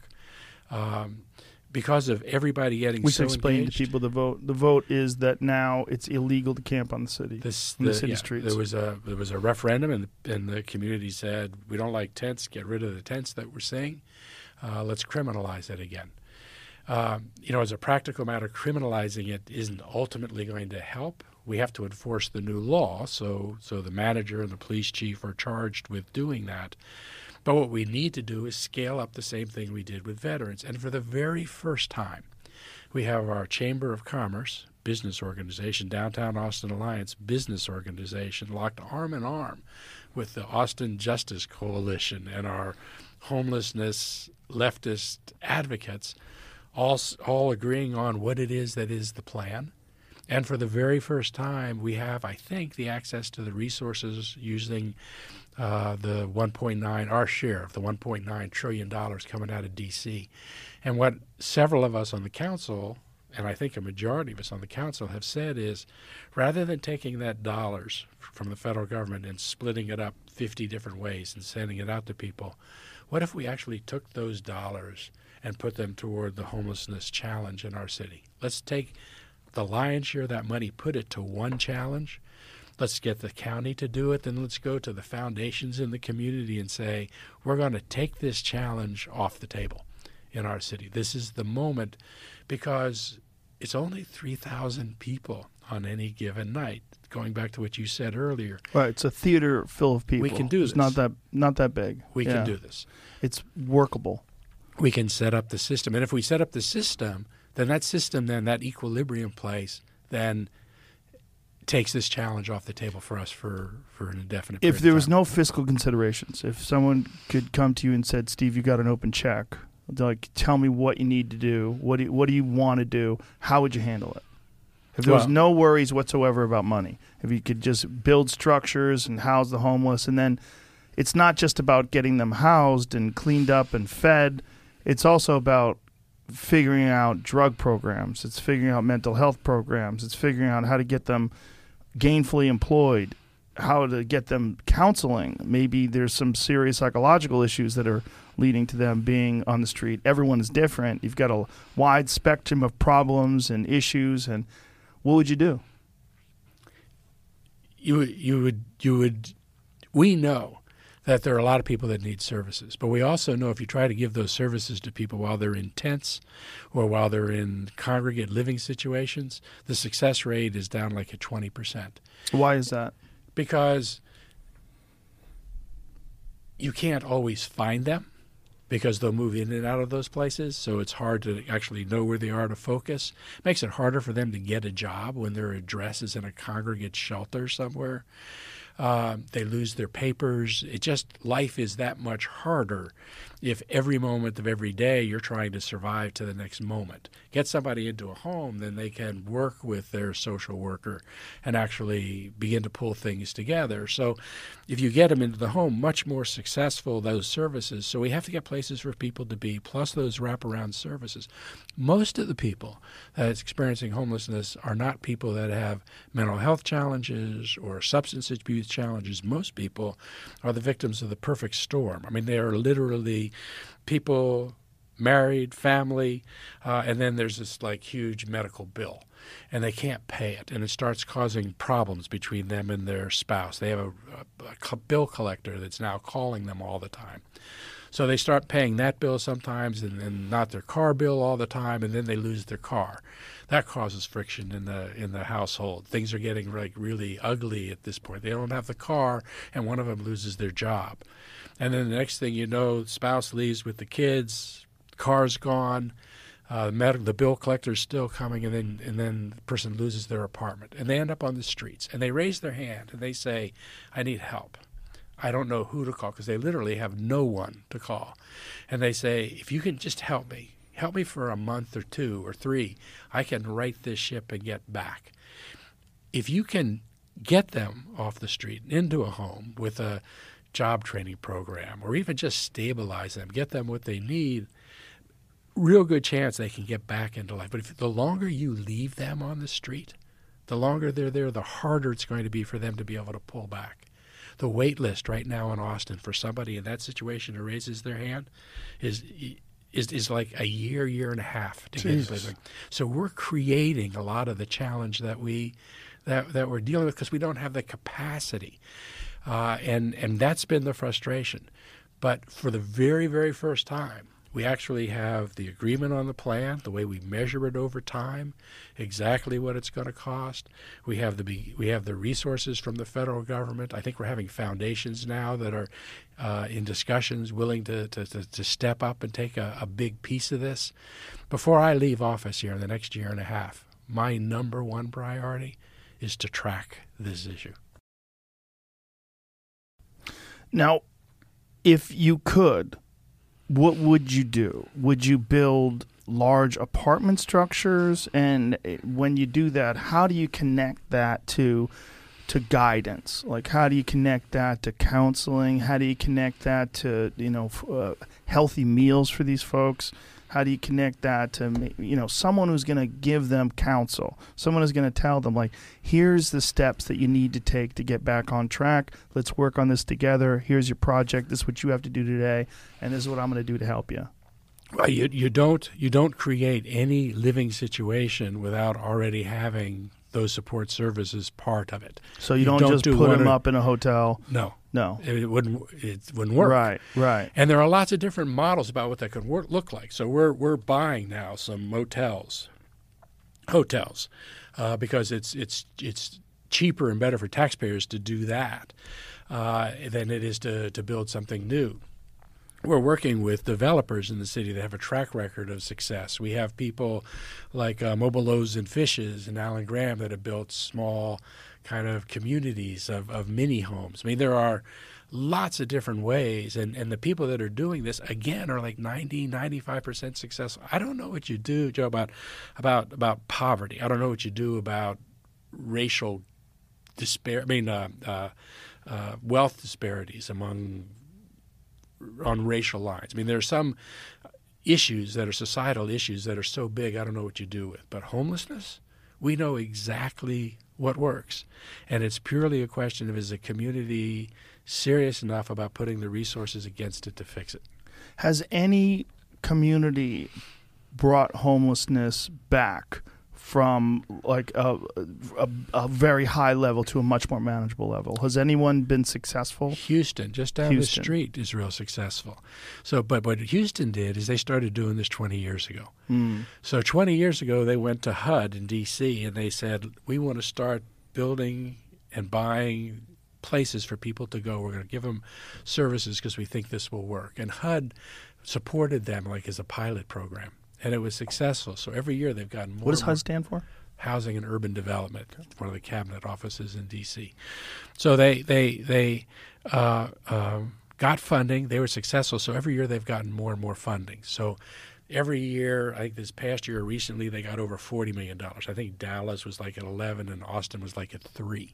um, because of everybody getting We so should explain engaged. to people the vote. The vote is that now it's illegal to camp on the city, This, on the, the- city yeah, streets. There was a there was a referendum, and the, and the community said, we don't like tents. Get rid of the tents that we're seeing. Uh, let's criminalize it again. Um, you know, as a practical matter, criminalizing it isn't ultimately going to help. We have to enforce the new law, so so the manager and the police chief are charged with doing that. But what we need to do is scale up the same thing we did with veterans. And for the very first time, we have our Chamber of Commerce business organization, Downtown Austin Alliance business organization, locked arm in arm with the Austin Justice Coalition and our homelessness leftist advocates, all all agreeing on what it is that is the plan. And for the very first time, we have, I think, the access to the resources using uh, the one point nine, our share of the one point nine trillion dollars coming out of D C. And what several of us on the council, and I think a majority of us on the council, have said is, rather than taking that dollars from the federal government and splitting it up fifty different ways and sending it out to people, what if we actually took those dollars and put them toward the homelessness challenge in our city? Let's take the lion's share of that money, put it to one challenge. Let's get the county to do it. Then let's go to the foundations in the community and say, we're going to take this challenge off the table in our city. This is the moment, because it's only three thousand people on any given night. Going back to what you said earlier, Right, it's a theater full of people. We can do It's this. not that not that big. we Yeah. can do this. It's workable. We can set up the system. And if we set up the system, then that system, then that equilibrium place, then takes this challenge off the table for us for, for an indefinite period If there of was time. no fiscal considerations, if someone could come to you and said, "Steve, you got an open check. Like, tell me what you need to do. What do you, what do you want to do? How would you handle it?" If there was Well- no worries whatsoever about money, if you could just build structures and house the homeless, and then it's not just about getting them housed and cleaned up and fed. It's also about figuring out drug programs. It's figuring out mental health programs. It's figuring out how to get them gainfully employed, how to get them counseling. Maybe there's some serious psychological issues that are leading to them being on the street. Everyone is different. You've got a wide spectrum of problems and issues, and what would you do? you would- you would you would we know that there are a lot of people that need services, but we also know if you try to give those services to people while they're in tents or while they're in congregate living situations, the success rate is down like at twenty percent. Why is that? Because you can't always find them. because they'll move in and out of those places, so it's hard to actually know where they are to focus. It makes it harder for them to get a job when their address is in a congregate shelter somewhere. Uh, they lose their papers. It just, life is that much harder if every moment of every day you're trying to survive to the next moment. Get somebody into a home, then they can work with their social worker and actually begin to pull things together. So if you get them into the home, much more successful, those services. So we have to get places for people to be, plus those wraparound services. Most of the people that's experiencing homelessness are not people that have mental health challenges or substance abuse challenges. Most people are the victims of the perfect storm. I mean, they are literally people, married, family, uh, and then there's this like huge medical bill, and they can't pay it, and it starts causing problems between them and their spouse. They have a, a, a bill collector that's now calling them all the time. So they start paying that bill sometimes, and, and not their car bill all the time, and then they lose their car. That causes friction in the in the household. Things are getting like really ugly at this point. They don't have the car, and one of them loses their job. And then the next thing you know, spouse leaves with the kids, car's gone, uh, the, med- the bill collector's still coming, and then and then the person loses their apartment, and they end up on the streets. And they raise their hand and they say, "I need help. I don't know who to call," because they literally have no one to call. And they say, "If you can just help me, help me for a month or two or three, I can right this ship and get back." If you can get them off the street into a home with a job training program, or even just stabilize them, get them what they need, real good chance they can get back into life. But if the longer you leave them on the street, the longer they're there, the harder it's going to be for them to be able to pull back. The wait list right now in Austin for somebody in that situation who raises their hand is is is like a year, year and a half to get place. So we're creating a lot of the challenge that we that that we're dealing with because we don't have the capacity, uh, and and that's been the frustration. But for the very, very first time, we actually have the agreement on the plan, the way we measure it over time, exactly what it's going to cost. We have the we have the resources from the federal government. I think we're having foundations now that are uh, in discussions, willing to, to, to, to step up and take a, a big piece of this. Before I leave office here in the next year and a half, my number one priority is to track this issue. Now, if you could, what would you do? Would you build large apartment structures? And when you do that, how do you connect that to to guidance? Like, how do you connect that to counseling? How do you connect that to, you know, uh, healthy meals for these folks? How do you connect that to, you know, someone who's going to give them counsel, someone who's going to tell them, like, here's the steps that you need to take to get back on track. Let's work on this together. Here's your project. This is what you have to do today, and this is what I'm going to do to help you. Well, you, you don't you don't create any living situation without already having those support services part of it. So you, you don't, don't just do put them up in a hotel. No. No, it wouldn't. It wouldn't work. Right, right. And there are lots of different models about what that could work, look like. So we're we're buying now some motels, hotels, uh, because it's it's it's cheaper and better for taxpayers to do that uh, than it is to to build something new. We're working with developers in the city that have a track record of success. We have people like uh, Mobile Loaves and Fishes and Alan Graham that have built small kind of communities of, of mini homes. I mean, there are lots of different ways, and, and the people that are doing this, again, are like ninety, ninety-five percent successful. I don't know what you do, Joe, about about about poverty. I don't know what you do about racial disparity, I mean, uh, uh, uh, wealth disparities among on racial lines. I mean, there are some issues that are societal issues that are so big, I don't know what you do with. But homelessness, we know exactly what works. And it's purely a question of, is the community serious enough about putting the resources against it to fix it? Has any community brought homelessness back from like a, a, a very high level to a much more manageable level? Has anyone been successful? Houston, just down Houston. the street, is real successful. So, but what Houston did is they started doing this twenty years ago. Mm. So twenty years ago, they went to H U D in D C and they said, we want to start building and buying places for people to go. We're going to give them services because we think this will work. And H U D supported them like as a pilot program, and it was successful. So every year they've gotten more. What does and more HUD stand for? Housing and Urban Development, one of the cabinet offices in D C. So they they they uh, um, got funding. They were successful. So every year they've gotten more and more funding. So every year, I think this past year recently, they got over forty million dollars. I think Dallas was like at eleven and Austin was like at three.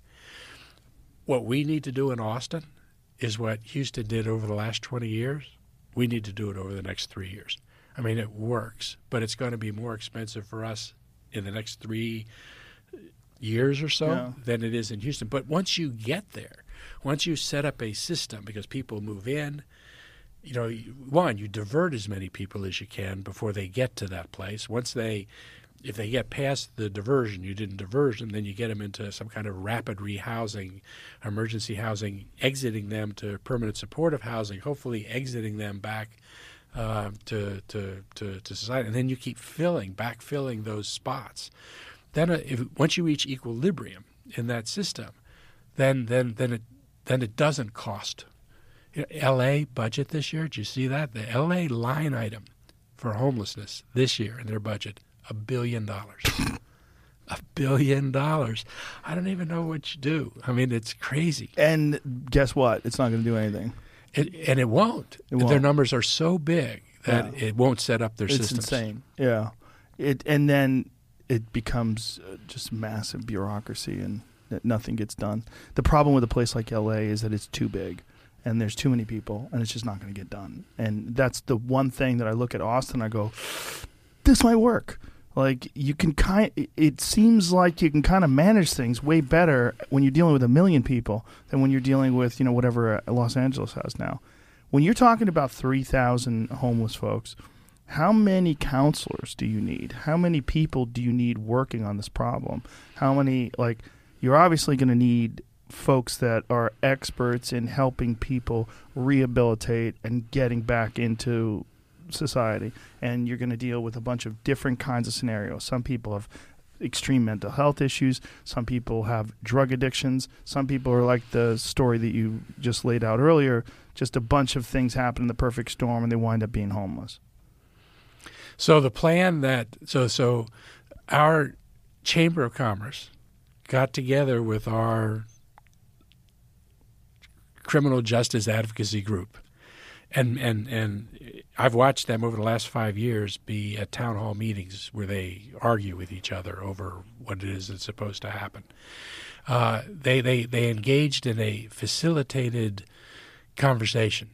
What we need to do in Austin is what Houston did over the last twenty years. We need to do it over the next three years. I mean, it works, but it's going to be more expensive for us in the next three years or so Yeah. than it is in Houston. But once you get there, once you set up a system, because people move in, you know, you- one, you divert as many people as you can before they get to that place. Once they, if they get past the diversion, you didn't diversion, then you get them into some kind of rapid rehousing, emergency housing, exiting them to permanent supportive housing, hopefully exiting them back uh, to, to, to, to society. And then you keep filling, backfilling those spots. Then uh, if, once you reach equilibrium in that system, then then then it then it doesn't cost. You know, L A budget this year, did you see that? The L A line item for homelessness this year in their budget, a billion dollars. A billion dollars. I don't even know what you do. I mean, it's crazy. And guess what? It's not going to do anything. It, and it won't. It won't. Their numbers are so big that Yeah. it won't set up their It's systems. insane. Yeah. It and then it becomes uh, just massive bureaucracy and that nothing gets done. The problem with a place like L A is that it's too big and there's too many people and it's just not going to get done. And that's the one thing that I look at Austin, I go, this might work. Like you can kind it seems like you can kind of manage things way better when you're dealing with a million people than when you're dealing with, you know, whatever uh, Los Angeles has now. When you're talking about three thousand homeless folks, how many counselors do you need? How many people do you need working on this problem? How many, like, you're obviously going to need folks that are experts in helping people rehabilitate and getting back into society. And you're going to deal with a bunch of different kinds of scenarios. Some people have extreme mental health issues. Some people have drug addictions. Some people are like the story that you just laid out earlier. Just a bunch of things happen in the perfect storm and they wind up being homeless. So the plan that so so our Chamber of Commerce got together with our criminal justice advocacy group, and and and I've watched them over the last five years be at town hall meetings where they argue with each other over what it is that's supposed to happen. Uh, they they they engaged in a facilitated conversation.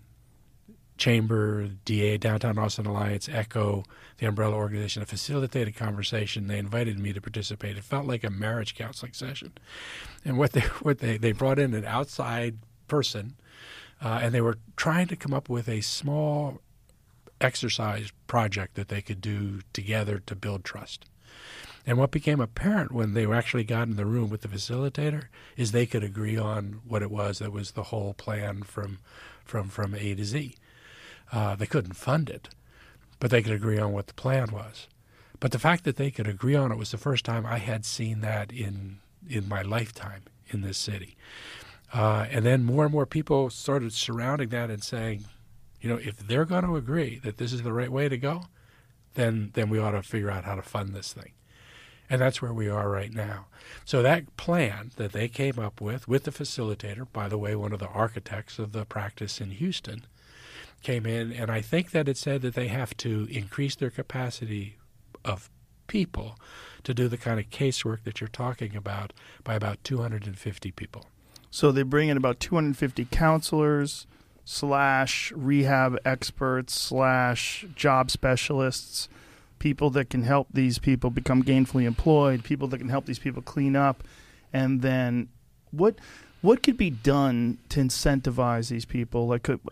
Chamber, D A, Downtown Austin Alliance, ECHO, the umbrella organization, a facilitated conversation. They invited me to participate. It felt like a marriage counseling session. And what they what they, they brought in an outside person, uh, and they were trying to come up with a small exercise project that they could do together to build trust. And what became apparent when they actually got in the room with the facilitator is they could agree on what it was that was the whole plan from from, from A to Z. Uh, they couldn't fund it, but they could agree on what the plan was. But the fact that they could agree on it was the first time I had seen that in in my lifetime in this city. Uh, and then more and more people started surrounding that and saying, you know, if they're going to agree that this is the right way to go, then then we ought to figure out how to fund this thing. And that's where we are right now. So that plan that they came up with, with the facilitator, by the way, one of the architects of the practice in Houston, came in, and I think that it said that they have to increase their capacity of people to do the kind of casework that you're talking about by about two hundred fifty people. So they bring in about two hundred fifty counselors slash rehab experts slash job specialists, people that can help these people become gainfully employed, people that can help these people clean up. And then what what could be done to incentivize these people? Like, could,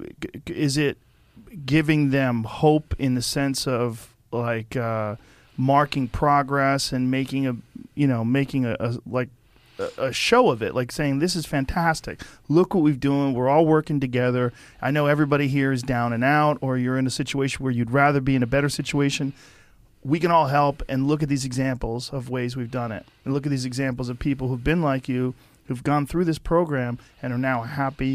is it giving them hope in the sense of like uh, marking progress and making a you know making a, a like a show of it, like saying this is fantastic. Look what we've doing. We're all working together. I know everybody here is down and out, or you're in a situation where you'd rather be in a better situation. We can all help and look at these examples of ways we've done it, and look at these examples of people who've been like you, who've gone through this program and are now happy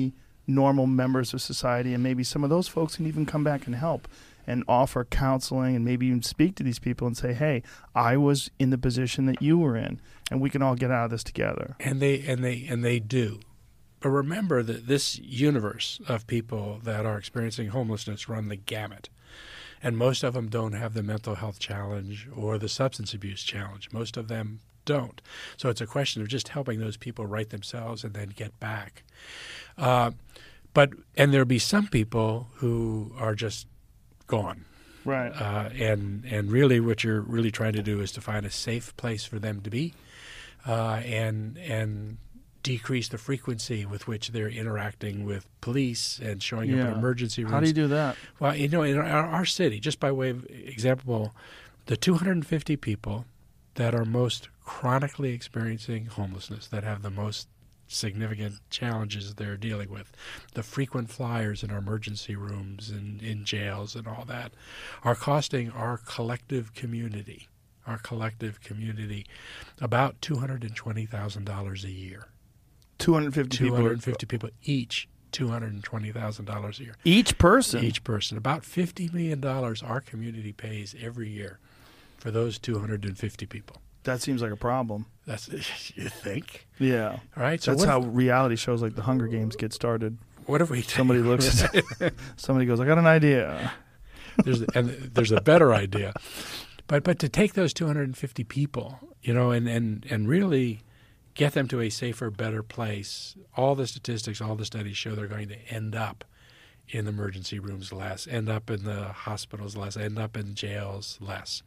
normal members of society, and maybe some of those folks can even come back and help and offer counseling and maybe even speak to these people and say, hey, I was in the position that you were in, and we can all get out of this together. And they and they and they do. But remember that this universe of people that are experiencing homelessness run the gamut. And most of them don't have the mental health challenge or the substance abuse challenge. Most of them don't. So it's a question of just helping those people right themselves and then get back. Uh, but and there'll be some people who are just gone. Right. Uh, and and really what you're really trying to do is to find a safe place for them to be uh, and and decrease the frequency with which they're interacting with police and showing up Yeah. in emergency rooms. How do you do that? Well, you know, in our, our city, just by way of example, the two hundred fifty people that are most chronically experiencing homelessness, that have the most significant challenges they're dealing with, the frequent flyers in our emergency rooms and in jails and all that, are costing our collective community, our collective community, about two hundred twenty thousand dollars a year. two hundred fifty two hundred people. fifty people each, two hundred twenty thousand dollars a year. Each person? Each person. About fifty million dollars our community pays every year for those two hundred fifty people. That seems like a problem. That's you think? Yeah. All right. So That's what how if, reality shows like The Hunger Games get started. what if we Somebody looks at somebody goes, I got an idea. there's and there's a better idea, but but to take those two hundred fifty people, you know, and and and really get them to a safer, better place. All the statistics, all the studies show they're going to end up in emergency rooms less, end up in the hospitals less, end up in jails less.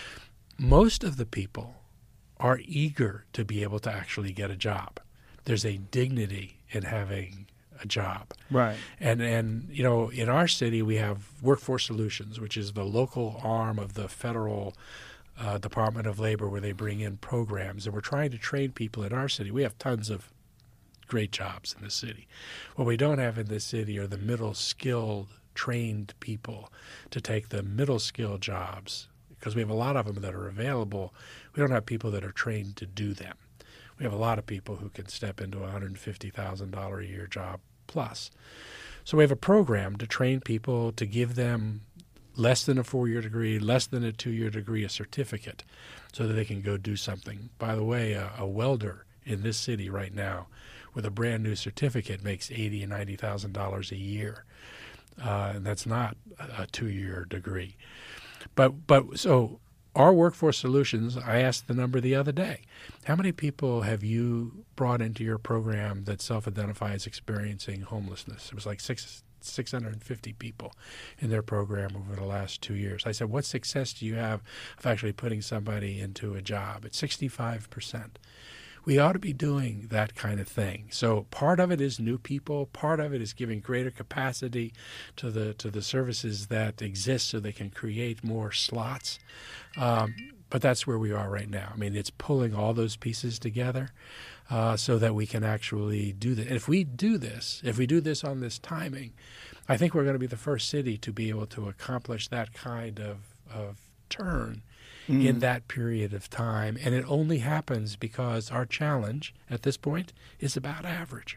Most of the people are eager to be able to actually get a job. There's a dignity in having a job. Right. And, and you know, in our city we have Workforce Solutions, which is the local arm of the federal uh, Department of Labor, where they bring in programs. And we're trying to train people in our city. We have tons of great jobs in the city. What we don't have in this city are the middle skilled, trained people to take the middle skilled jobs, because we have a lot of them that are available. We don't have people that are trained to do them. We have a lot of people who can step into a one hundred fifty thousand dollars a year job plus. So we have a program to train people, to give them less than a four-year degree, less than a two-year degree, a certificate, so that they can go do something. By the way, a, a welder in this city right now with a brand new certificate makes eighty thousand dollars and ninety thousand dollars a year. Uh, and that's not a, a two-year degree. But but so our Workforce Solutions, I asked the number the other day. How many people have you brought into your program that self-identify as experiencing homelessness? It was like six, 650 people in their program over the last two years. I said, what success do you have of actually putting somebody into a job? It's sixty-five percent. We ought to be doing that kind of thing. So part of it is new people. Part of it is giving greater capacity to the to the services that exist so they can create more slots. Um, but that's where we are right now. I mean, it's pulling all those pieces together uh, so that we can actually do that. And if we do this, if we do this on this timing, I think we're going to be the first city to be able to accomplish that kind of, of turn Mm. in that period of time. And it only happens because our challenge at this point is about average.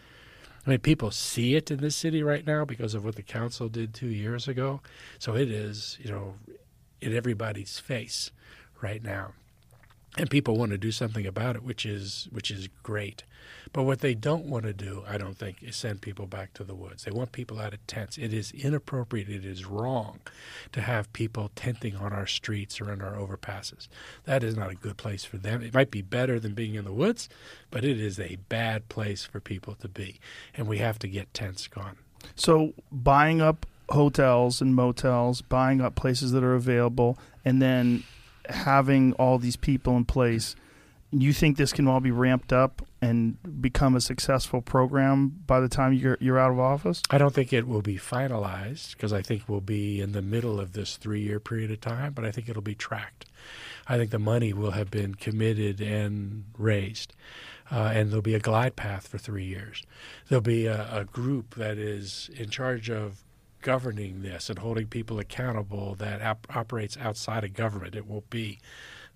I mean, people see it in this city right now because of what the council did two years ago. So it is, you know, in everybody's face right now. And people want to do something about it, which is which is great. But what they don't want to do, I don't think, is send people back to the woods. They want people out of tents. It is inappropriate. It is wrong to have people tenting on our streets or in our overpasses. That is not a good place for them. It might be better than being in the woods, but it is a bad place for people to be. And we have to get tents gone. So buying up hotels and motels, buying up places that are available, and then having all these people in place, you think this can all be ramped up and become a successful program by the time you're you're out of office? I don't think it will be finalized, because I think we'll be in the middle of this three-year period of time, but I think it'll be tracked. I think the money will have been committed and raised, uh, and there'll be a glide path for three years. There'll be a, a group that is in charge of governing this and holding people accountable that op- operates outside of government. It won't be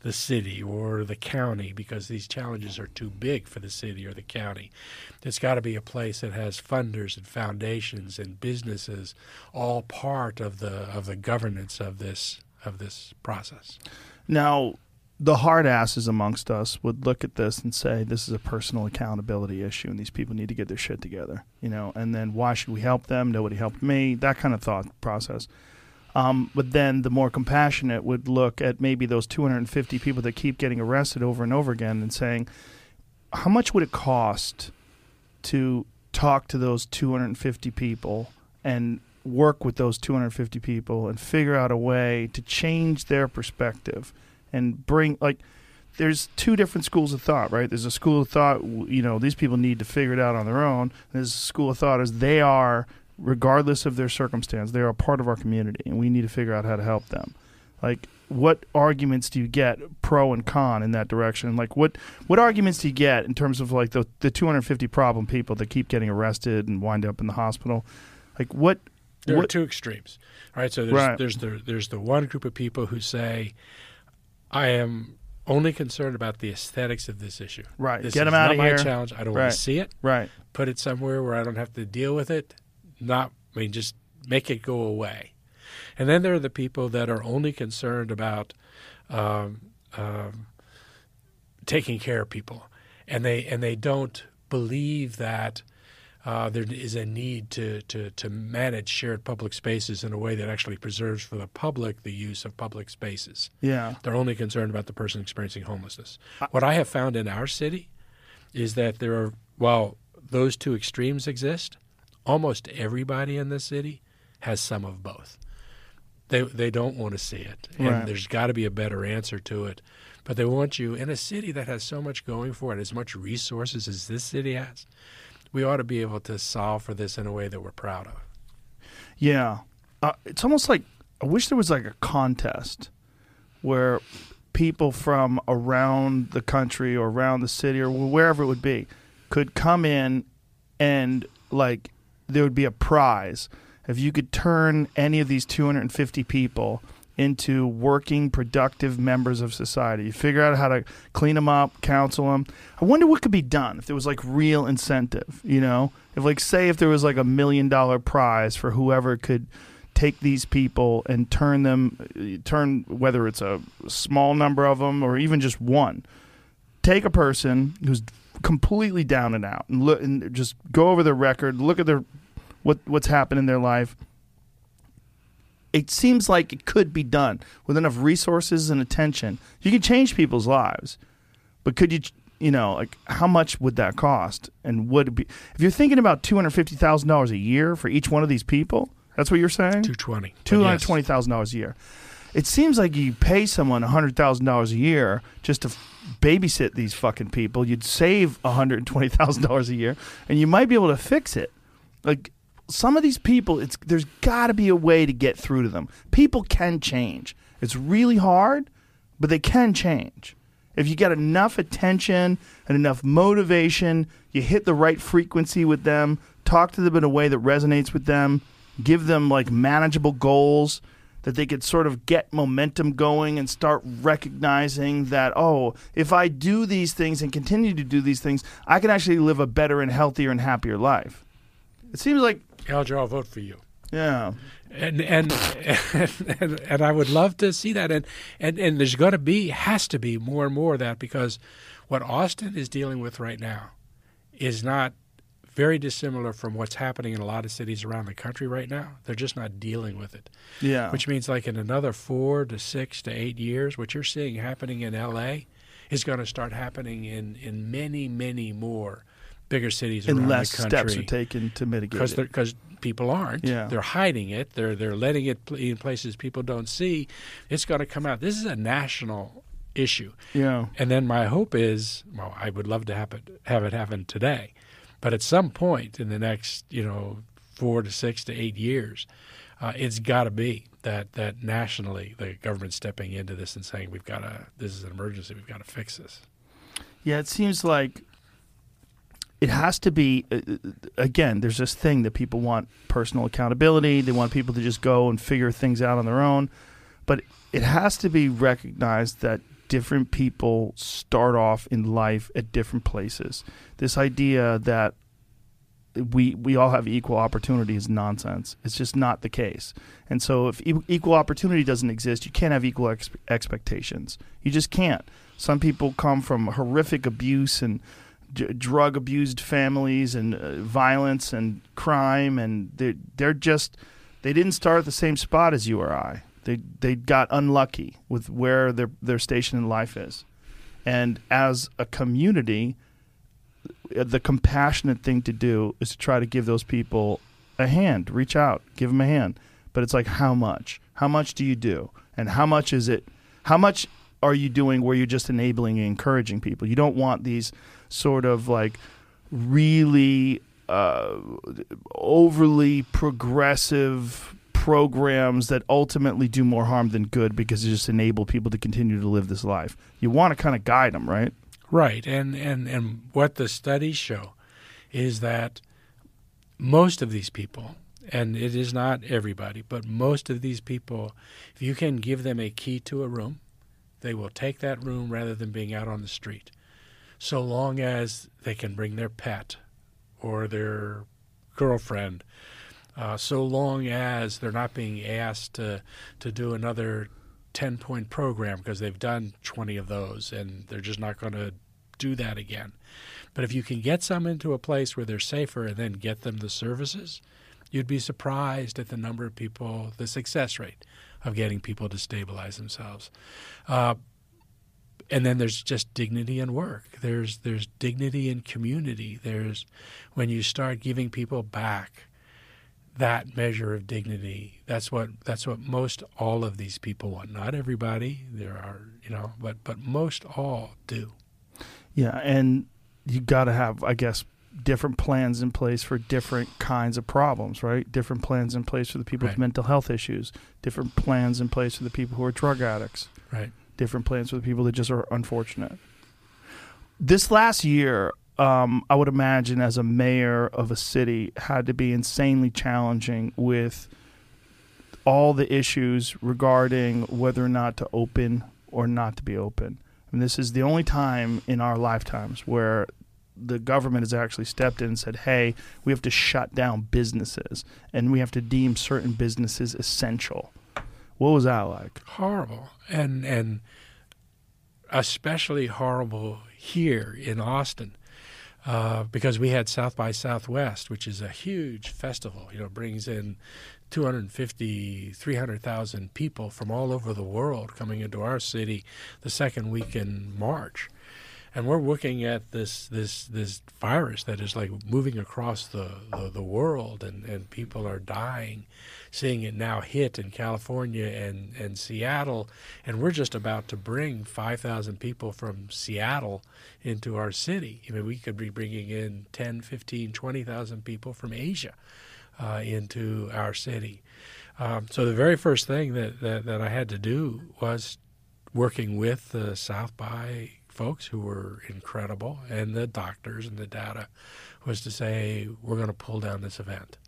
the city or the county because these challenges are too big for the city or the county. It's got to be a place that has funders and foundations and businesses all part of the of the governance of this of this process. Now, the hard asses amongst us would look at this and say this is a personal accountability issue and these people need to get their shit together, you know, and then why should we help them? Nobody helped me, that kind of thought process. Um, but then the more compassionate would look at maybe those two hundred fifty people that keep getting arrested over and over again and saying, how much would it cost to talk to those two hundred fifty people and work with those two hundred fifty people and figure out a way to change their perspective and bring, like, there's two different schools of thought, right? There's a school of thought, you know, these people need to figure it out on their own. There's a school of thought is they are, regardless of their circumstance, they are a part of our community, and we need to figure out how to help them. Like, what arguments do you get pro and con in that direction? Like, what what arguments do you get in terms of, like, the the two hundred fifty problem people that keep getting arrested and wind up in the hospital? Like, what... There what, are two extremes, right? So there's, right. there's, the, there's the one group of people who say, I am only concerned about the aesthetics of this issue. Right. This Get them is out not of my here. challenge. I don't Right. want to see it. Right. Put it somewhere where I don't have to deal with it. Not, I mean, just make it go away. And then there are the people that are only concerned about um, um, taking care of people, and they and they don't believe that uh, there is a need to, to to manage shared public spaces in a way that actually preserves for the public the use of public spaces. Yeah. They're only concerned about the person experiencing homelessness. What I have found in our city is that there are, while those two extremes exist, almost everybody in the city has some of both. They they don't want to see it, and Right. there's got to be a better answer to it. But they want you in a city that has so much going for it, as much resources as this city has. We ought to be able to solve for this in a way that we're proud of. Yeah. Uh, it's almost like I wish there was like a contest where people from around the country or around the city or wherever it would be could come in and, like, there would be a prize if you could turn any of these two hundred fifty people into working, productive members of society. You figure out how to clean them up, counsel them. I wonder what could be done if there was, like, real incentive, you know? If, like, say if there was, like, a million-dollar prize for whoever could take these people and turn them, turn whether it's a small number of them or even just one. Take a person who's completely down and out and look and just go over their record, look at their what what's happened in their life. It seems like it could be done with enough resources and attention. You can change people's lives, but could you, you know, like, how much would that cost? And would it be, if you're thinking about two hundred fifty thousand dollars a year for each one of these people? That's what you're saying? two hundred twenty dollars. two hundred twenty thousand dollars a year. It seems like you pay someone one hundred thousand dollars a year just to f- babysit these fucking people. You'd save one hundred twenty thousand dollars a year, and you might be able to fix it. Like, some of these people, it's there's got to be a way to get through to them. People can change. It's really hard, but they can change. If you get enough attention and enough motivation, you hit the right frequency with them, talk to them in a way that resonates with them, give them, like, manageable goals that they could sort of get momentum going and start recognizing that, oh, if I do these things and continue to do these things, I can actually live a better and healthier and happier life. It seems like... Alger, I'll vote for you. Yeah. And and, and and I would love to see that. And, and, and there's going to be, has to be more and more of that, because what Austin is dealing with right now is not very dissimilar from what's happening in a lot of cities around the country right now. They're just not dealing with it. Yeah. Which means, like, in another four to six to eight years, what you're seeing happening in L A is going to start happening in, in many, many more bigger cities around Unless the country. steps are taken to mitigate it. Because people aren't. Yeah. They're hiding it. They're they're letting it pl- in places people don't see. It's going to come out. This is a national issue. Yeah. And then my hope is, well, I would love to have it have it happen today, but at some point in the next, you know, four to six to eight years, uh, it's got to be that that nationally the government's stepping into this and saying, we've got to. This is an emergency. We've got to fix this. Yeah, it seems like it has to be, uh, again, there's this thing that people want personal accountability. They want people to just go and figure things out on their own. But it has to be recognized that different people start off in life at different places. This idea that we we all have equal opportunity is nonsense. It's just not the case. And so if e- equal opportunity doesn't exist, you can't have equal ex- expectations. You just can't. Some people come from horrific abuse and d- drug-abused families and uh, violence and crime, and they're, they're just they didn't start at the same spot as you or I. They they got unlucky with where their their station in life is. And as a community, the compassionate thing to do is to try to give those people a hand, reach out, give them a hand. But it's like, how much? How much do you do? And how much is it? How much are you doing where you're just enabling and encouraging people? You don't want these sort of like really uh, overly progressive programs that ultimately do more harm than good because they just enable people to continue to live this life. You want to kind of guide them, right? Right, and, and, and what the studies show is that most of these people, and it is not everybody, but most of these people, if you can give them a key to a room, they will take that room rather than being out on the street, so long as they can bring their pet or their girlfriend, uh, so long as they're not being asked to, to do another ten-point program because they've done twenty of those and they're just not going to do that again. But if you can get some into a place where they're safer and then get them the services, you'd be surprised at the number of people, the success rate of getting people to stabilize themselves. Uh, and then there's just dignity in work. There's there's dignity in community. There's when you start giving people back that measure of dignity. That's what that's what most all of these people want. Not everybody. There are, you know, but but most all do. Yeah, and you got to have, I guess, different plans in place for different kinds of problems, right? Different plans in place for the people Right. with mental health issues. Different plans in place for the people who are drug addicts. Right. Different plans for the people that just are unfortunate. This last year, Um, I would imagine as a mayor of a city had to be insanely challenging with all the issues regarding whether or not to open or not to be open. And this is the only time in our lifetimes where the government has actually stepped in and said, hey, we have to shut down businesses and we have to deem certain businesses essential. What was that like? Horrible. And, and especially horrible here in Austin. Uh, because we had South by Southwest, which is a huge festival, you know, brings in two hundred fifty, three hundred thousand people from all over the world coming into our city the second week in March. And we're looking at this this this virus that is like moving across the, the, the world, and, and people are dying, seeing it now hit in California and, and Seattle. And we're just about to bring five thousand people from Seattle into our city. I mean, we could be bringing in ten, fifteen, twenty thousand people from Asia uh, into our city. Um, so the very first thing that, that, that I had to do was working with the South by folks who were incredible, and the doctors and the data, was to say, we're going to pull down this event.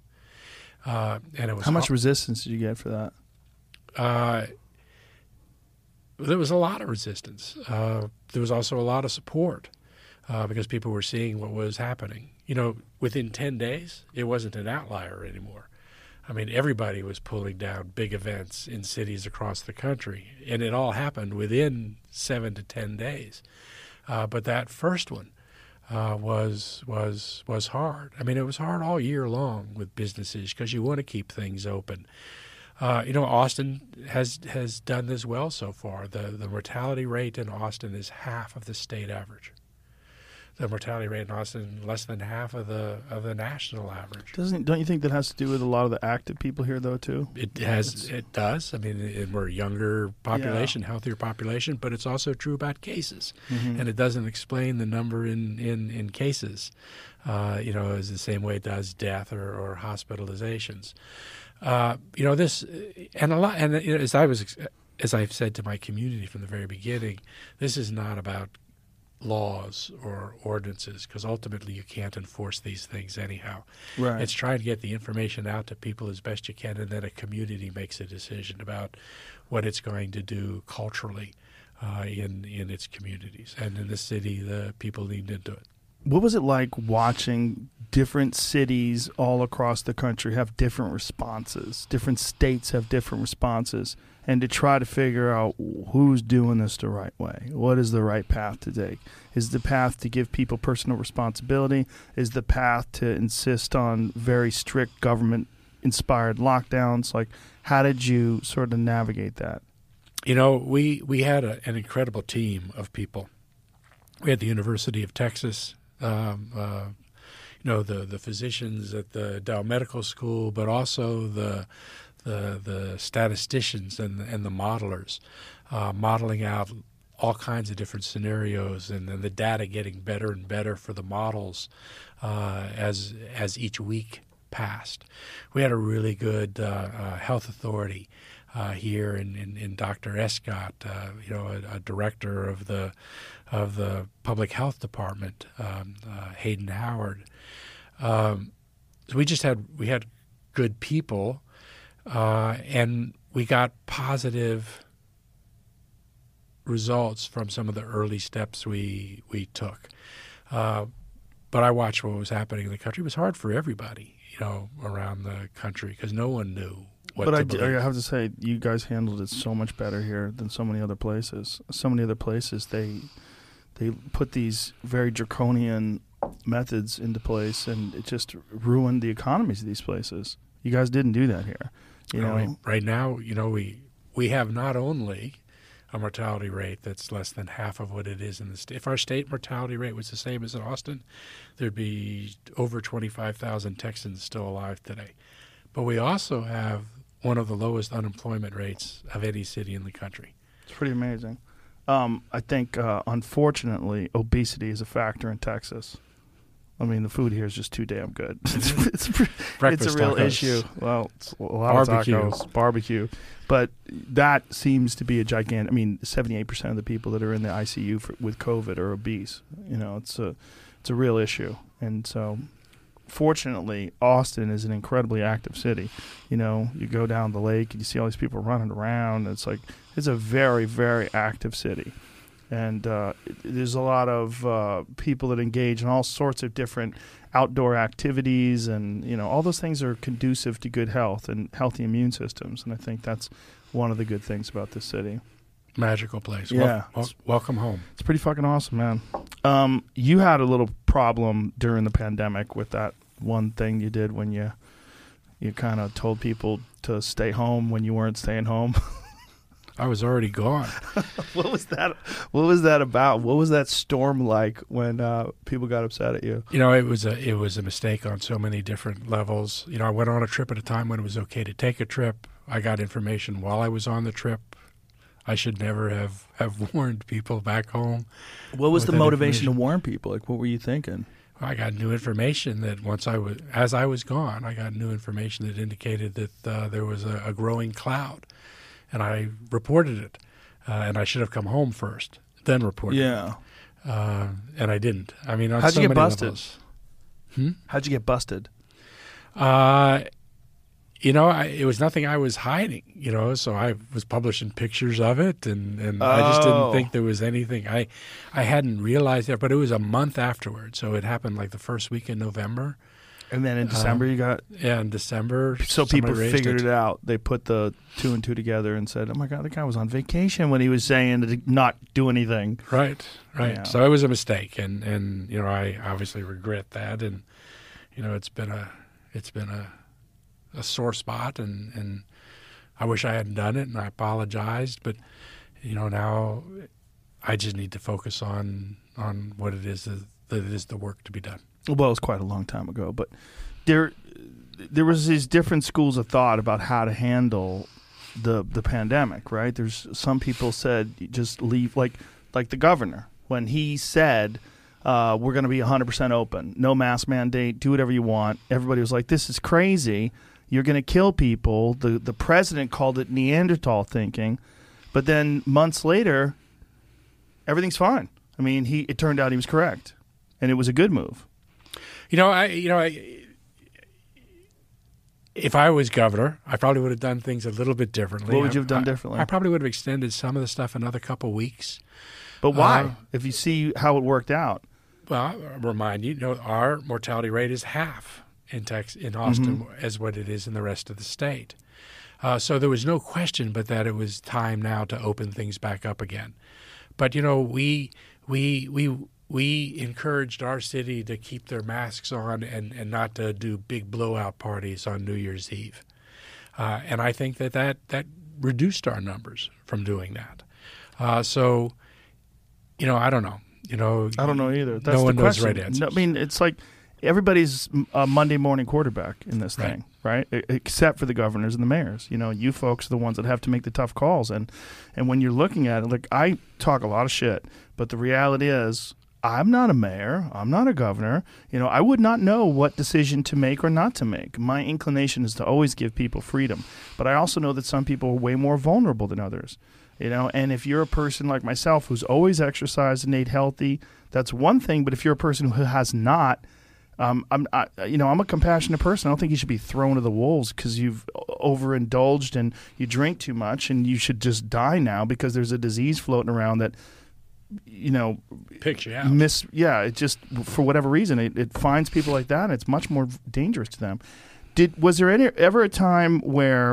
Uh, and it was How much ho- resistance did you get for that? Uh, there was a lot of resistance. Uh, there was also a lot of support uh, because people were seeing what was happening. You know, within ten days, it wasn't an outlier anymore. I mean, everybody was pulling down big events in cities across the country, and it all happened within seven to ten days. Uh, but that first one uh, was was was hard. I mean, it was hard all year long with businesses because you want to keep things open. Uh, you know, Austin has has done this well so far. The the mortality rate in Austin is half of the state average. The mortality rate in Austin less than half of the of the national average. Doesn't don't you think that has to do with a lot of the active people here, though, too? It has. It does. I mean, it, we're a younger population, Yeah. healthier population, but it's also true about cases, Mhm. and it doesn't explain the number in in in cases. Uh, you know, is the same way it does death or, or hospitalizations. Uh, you know, this and a lot. And you know, as I was, as I've said to my community from the very beginning, this is not about laws or ordinances, because ultimately you can't enforce these things anyhow. Right. It's trying to get the information out to people as best you can, and then a community makes a decision about what it's going to do culturally uh, in in its communities. And in the city, the people leaned into it. What was it like watching different cities all across the country have different responses? Different states have different responses, and to try to figure out who's doing this the right way. What is the right path to take? Is the path to give people personal responsibility? Is the path to insist on very strict government-inspired lockdowns? Like, how did you sort of navigate that? You know, we, we had a, an incredible team of people. We had the University of Texas, um, uh, you know, the, the physicians at the Dow Medical School, but also the the the statisticians and and the modelers, uh, modeling out all kinds of different scenarios, and, and the data getting better and better for the models uh, as as each week passed. We had a really good uh, uh, health authority uh, here in, in, in Doctor Escott, uh, you know, a, a director of the of the public health department, um, uh, Hayden Howard. Um, so we just had we had good people, uh, and we got positive results from some of the early steps we we took. Uh, but I watched what was happening in the country. It was hard for everybody, you know, around the country because no one knew what but to I, believe. I have to say, you guys handled it so much better here than so many other places. So many other places, they they put these very draconian methods into place, and it just ruined the economies of these places. You guys didn't do that here. You know, right, right now, you know, we we have not only a mortality rate that's less than half of what it is in the state. If our state mortality rate was the same as in Austin, there'd be over twenty-five thousand Texans still alive today. But we also have one of the lowest unemployment rates of any city in the country. It's pretty amazing. Um, I think, uh, unfortunately, obesity is a factor in Texas. I mean, the food here is just too damn good. it's, it's, it's a real tacos. issue. Well, it's a lot Barbecue. of tacos, barbecue. But that seems to be a gigantic. I mean, seventy-eight percent of the people that are in the I C U for, with COVID are obese. You know, it's a, it's a real issue. And so, fortunately, Austin is an incredibly active city. You know, you go down the lake and you see all these people running around. It's like, it's a very, very active city. And uh, there's a lot of uh, people that engage in all sorts of different outdoor activities, and you know all those things are conducive to good health and healthy immune systems. And I think that's one of the good things about this city. Magical place. Yeah, Wel- wel- welcome home. It's pretty fucking awesome, man. Um, you had a little problem during the pandemic with that one thing you did when you you kind of told people to stay home when you weren't staying home. I was already gone. What was that? What was that about? What was that storm like when uh, people got upset at you? You know, it was a it was a mistake on so many different levels. You know, I went on a trip at a time when it was okay to take a trip. I got information while I was on the trip. I should never have, have warned people back home. What was with the that motivation to information. warn people? Like, what were you thinking? I got new information that once I was, as I was gone, I got new information that indicated that uh, there was a, a growing cloud, and I reported it. Uh, and I should have come home first, then reported Yeah. it. Uh, and I didn't. I mean, on How'd so you get many busted? levels. Hmm? How'd you get busted? Uh, you know, I, it was nothing I was hiding, you know, so I was publishing pictures of it, and, and I just Oh. didn't think there was anything. I I hadn't realized that, but it was a month afterwards, so it happened like the first week in November. And then in December, you got Yeah, in December. so somebody people raised figured it. it out. They put the two and two together and said, "Oh my God, the guy was on vacation when he was saying to not do anything." Right, right. Yeah. So it was a mistake, and, and you know, I obviously regret that, and you know, it's been a it's been a a sore spot, and, and I wish I hadn't done it, and I apologized, but you know, now I just need to focus on on what it is that, that it is the work to be done. Well, it was quite a long time ago, but there there was these different schools of thought about how to handle the the pandemic, right? There's some people said just leave, like like the governor when he said uh, we're going to be one hundred percent open, no mask mandate, do whatever you want. Everybody was like, "This is crazy. You're going to kill people." The the president called it Neanderthal thinking, but then months later, everything's fine. I mean, he it turned out he was correct, and it was a good move. You know, I you know, I, if I was governor, I probably would have done things a little bit differently. What would you have done I, differently? I probably would have extended some of the stuff another couple weeks. But why? Uh, if you see how it worked out. Well, I'll remind you, you know, our mortality rate is half in Tex in Austin Mm-hmm. as what it is in the rest of the state. Uh, so there was no question but that it was time now to open things back up again. But you know, we we we we encouraged our city to keep their masks on and, and not to do big blowout parties on New Year's Eve. Uh, and I think that, that that reduced our numbers from doing that. Uh, so, you know, I don't know. You know, I don't know either. That's no one the knows question. right answers. No, I mean, it's like everybody's a Monday morning quarterback in this Right. thing, right? E- Except for the governors and the mayors. You know, you folks are the ones that have to make the tough calls. And, and when you're looking at it, like, I talk a lot of shit, but the reality is I'm not a mayor. I'm not a governor. You know, I would not know what decision to make or not to make. My inclination is to always give people freedom. But I also know that some people are way more vulnerable than others. You know, and if you're a person like myself who's always exercised and ate healthy, that's one thing. But if you're a person who has not, um, I'm, I, you know, I'm a compassionate person. I don't think you should be thrown to the wolves because you've overindulged and you drink too much, and you should just die now because there's a disease floating around that, you know, Picks you out. miss. Yeah, it just for whatever reason it, it finds people like that, and it's much more dangerous to them. Did was there any, ever a time where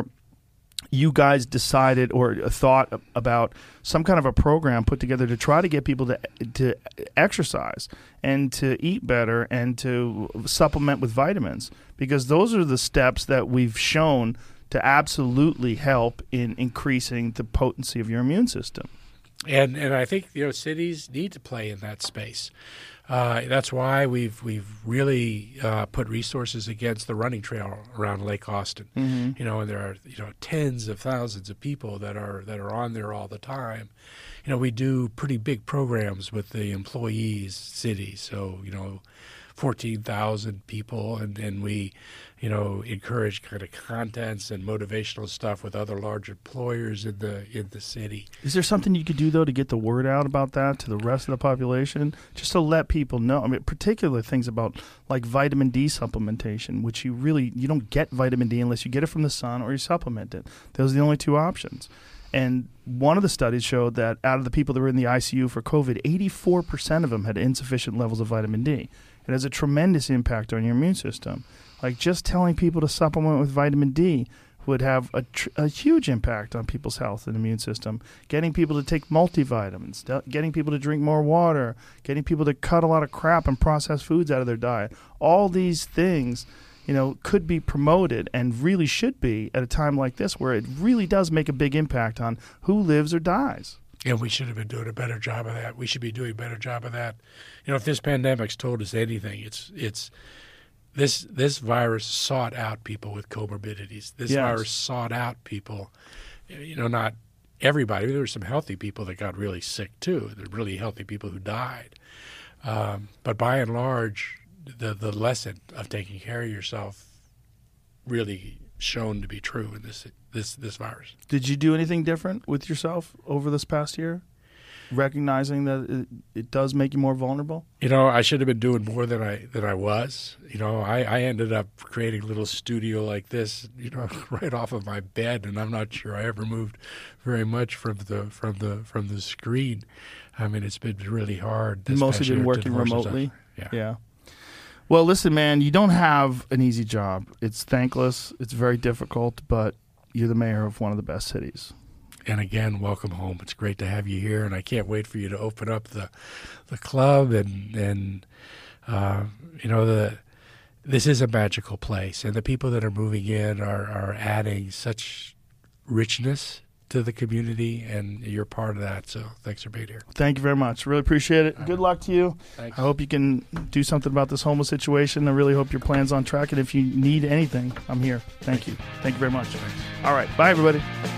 you guys decided or thought about some kind of a program put together to try to get people to to exercise and to eat better and to supplement with vitamins? Because those are the steps that we've shown to absolutely help in increasing the potency of your immune system. And and I think, you know, cities need to play in that space. Uh, that's why we've we've really uh, put resources against the running trail around Lake Austin. Mm-hmm. You know, and there are you know tens of thousands of people that are that are on there all the time. You know, we do pretty big programs with the employees city. So you know, fourteen thousand people, and, and we, you know, encourage kind of contents and motivational stuff with other large employers in the in the city. Is there something you could do, though, to get the word out about that to the rest of the population? Just to let people know. I mean, particular things about like vitamin D supplementation, which you really, you don't get vitamin D unless you get it from the sun or you supplement it. Those are the only two options. And one of the studies showed that out of the people that were in the I C U for COVID, eighty-four percent of them had insufficient levels of vitamin D. It has a tremendous impact on your immune system. Like just telling people to supplement with vitamin D would have a, tr- a huge impact on people's health and immune system. Getting people to take multivitamins, de- getting people to drink more water, getting people to cut a lot of crap and processed foods out of their diet. All these things, you know, could be promoted and really should be at a time like this where it really does make a big impact on who lives or dies. And we should have been doing a better job of that. We should be doing a better job of that. You know, if this pandemic's told us anything, it's it's this this virus sought out people with comorbidities. This Yes. virus sought out people. You know, not everybody. There were some healthy people that got really sick too. There were really healthy people who died. Um, but by and large, the the lesson of taking care of yourself really shown to be true in this this this virus. Did you do anything different with yourself over this past year, recognizing that it, it does make you more vulnerable? You know, I should have been doing more than I than I was. You know, I, I ended up creating a little studio like this, you know, right off of my bed, and I'm not sure I ever moved very much from the from the from the screen. I mean, it's been really hard. This Mostly past been year to working divorce and remotely. stuff. Yeah. Well, listen, man, you don't have an easy job. It's thankless. It's very difficult, but you're the mayor of one of the best cities. And again, welcome home. It's great to have you here, and I can't wait for you to open up the the club and and uh, you know the this is a magical place, and the people that are moving in are are adding such richness to the community, and you're part of that. So thanks for being here. Thank you very much. Really appreciate it. Good luck to you. Thanks. I hope you can do something about this homeless situation. I really hope your plan's on track, and if you need anything, I'm here. Thank you. Thank you very much. All right. Bye, everybody.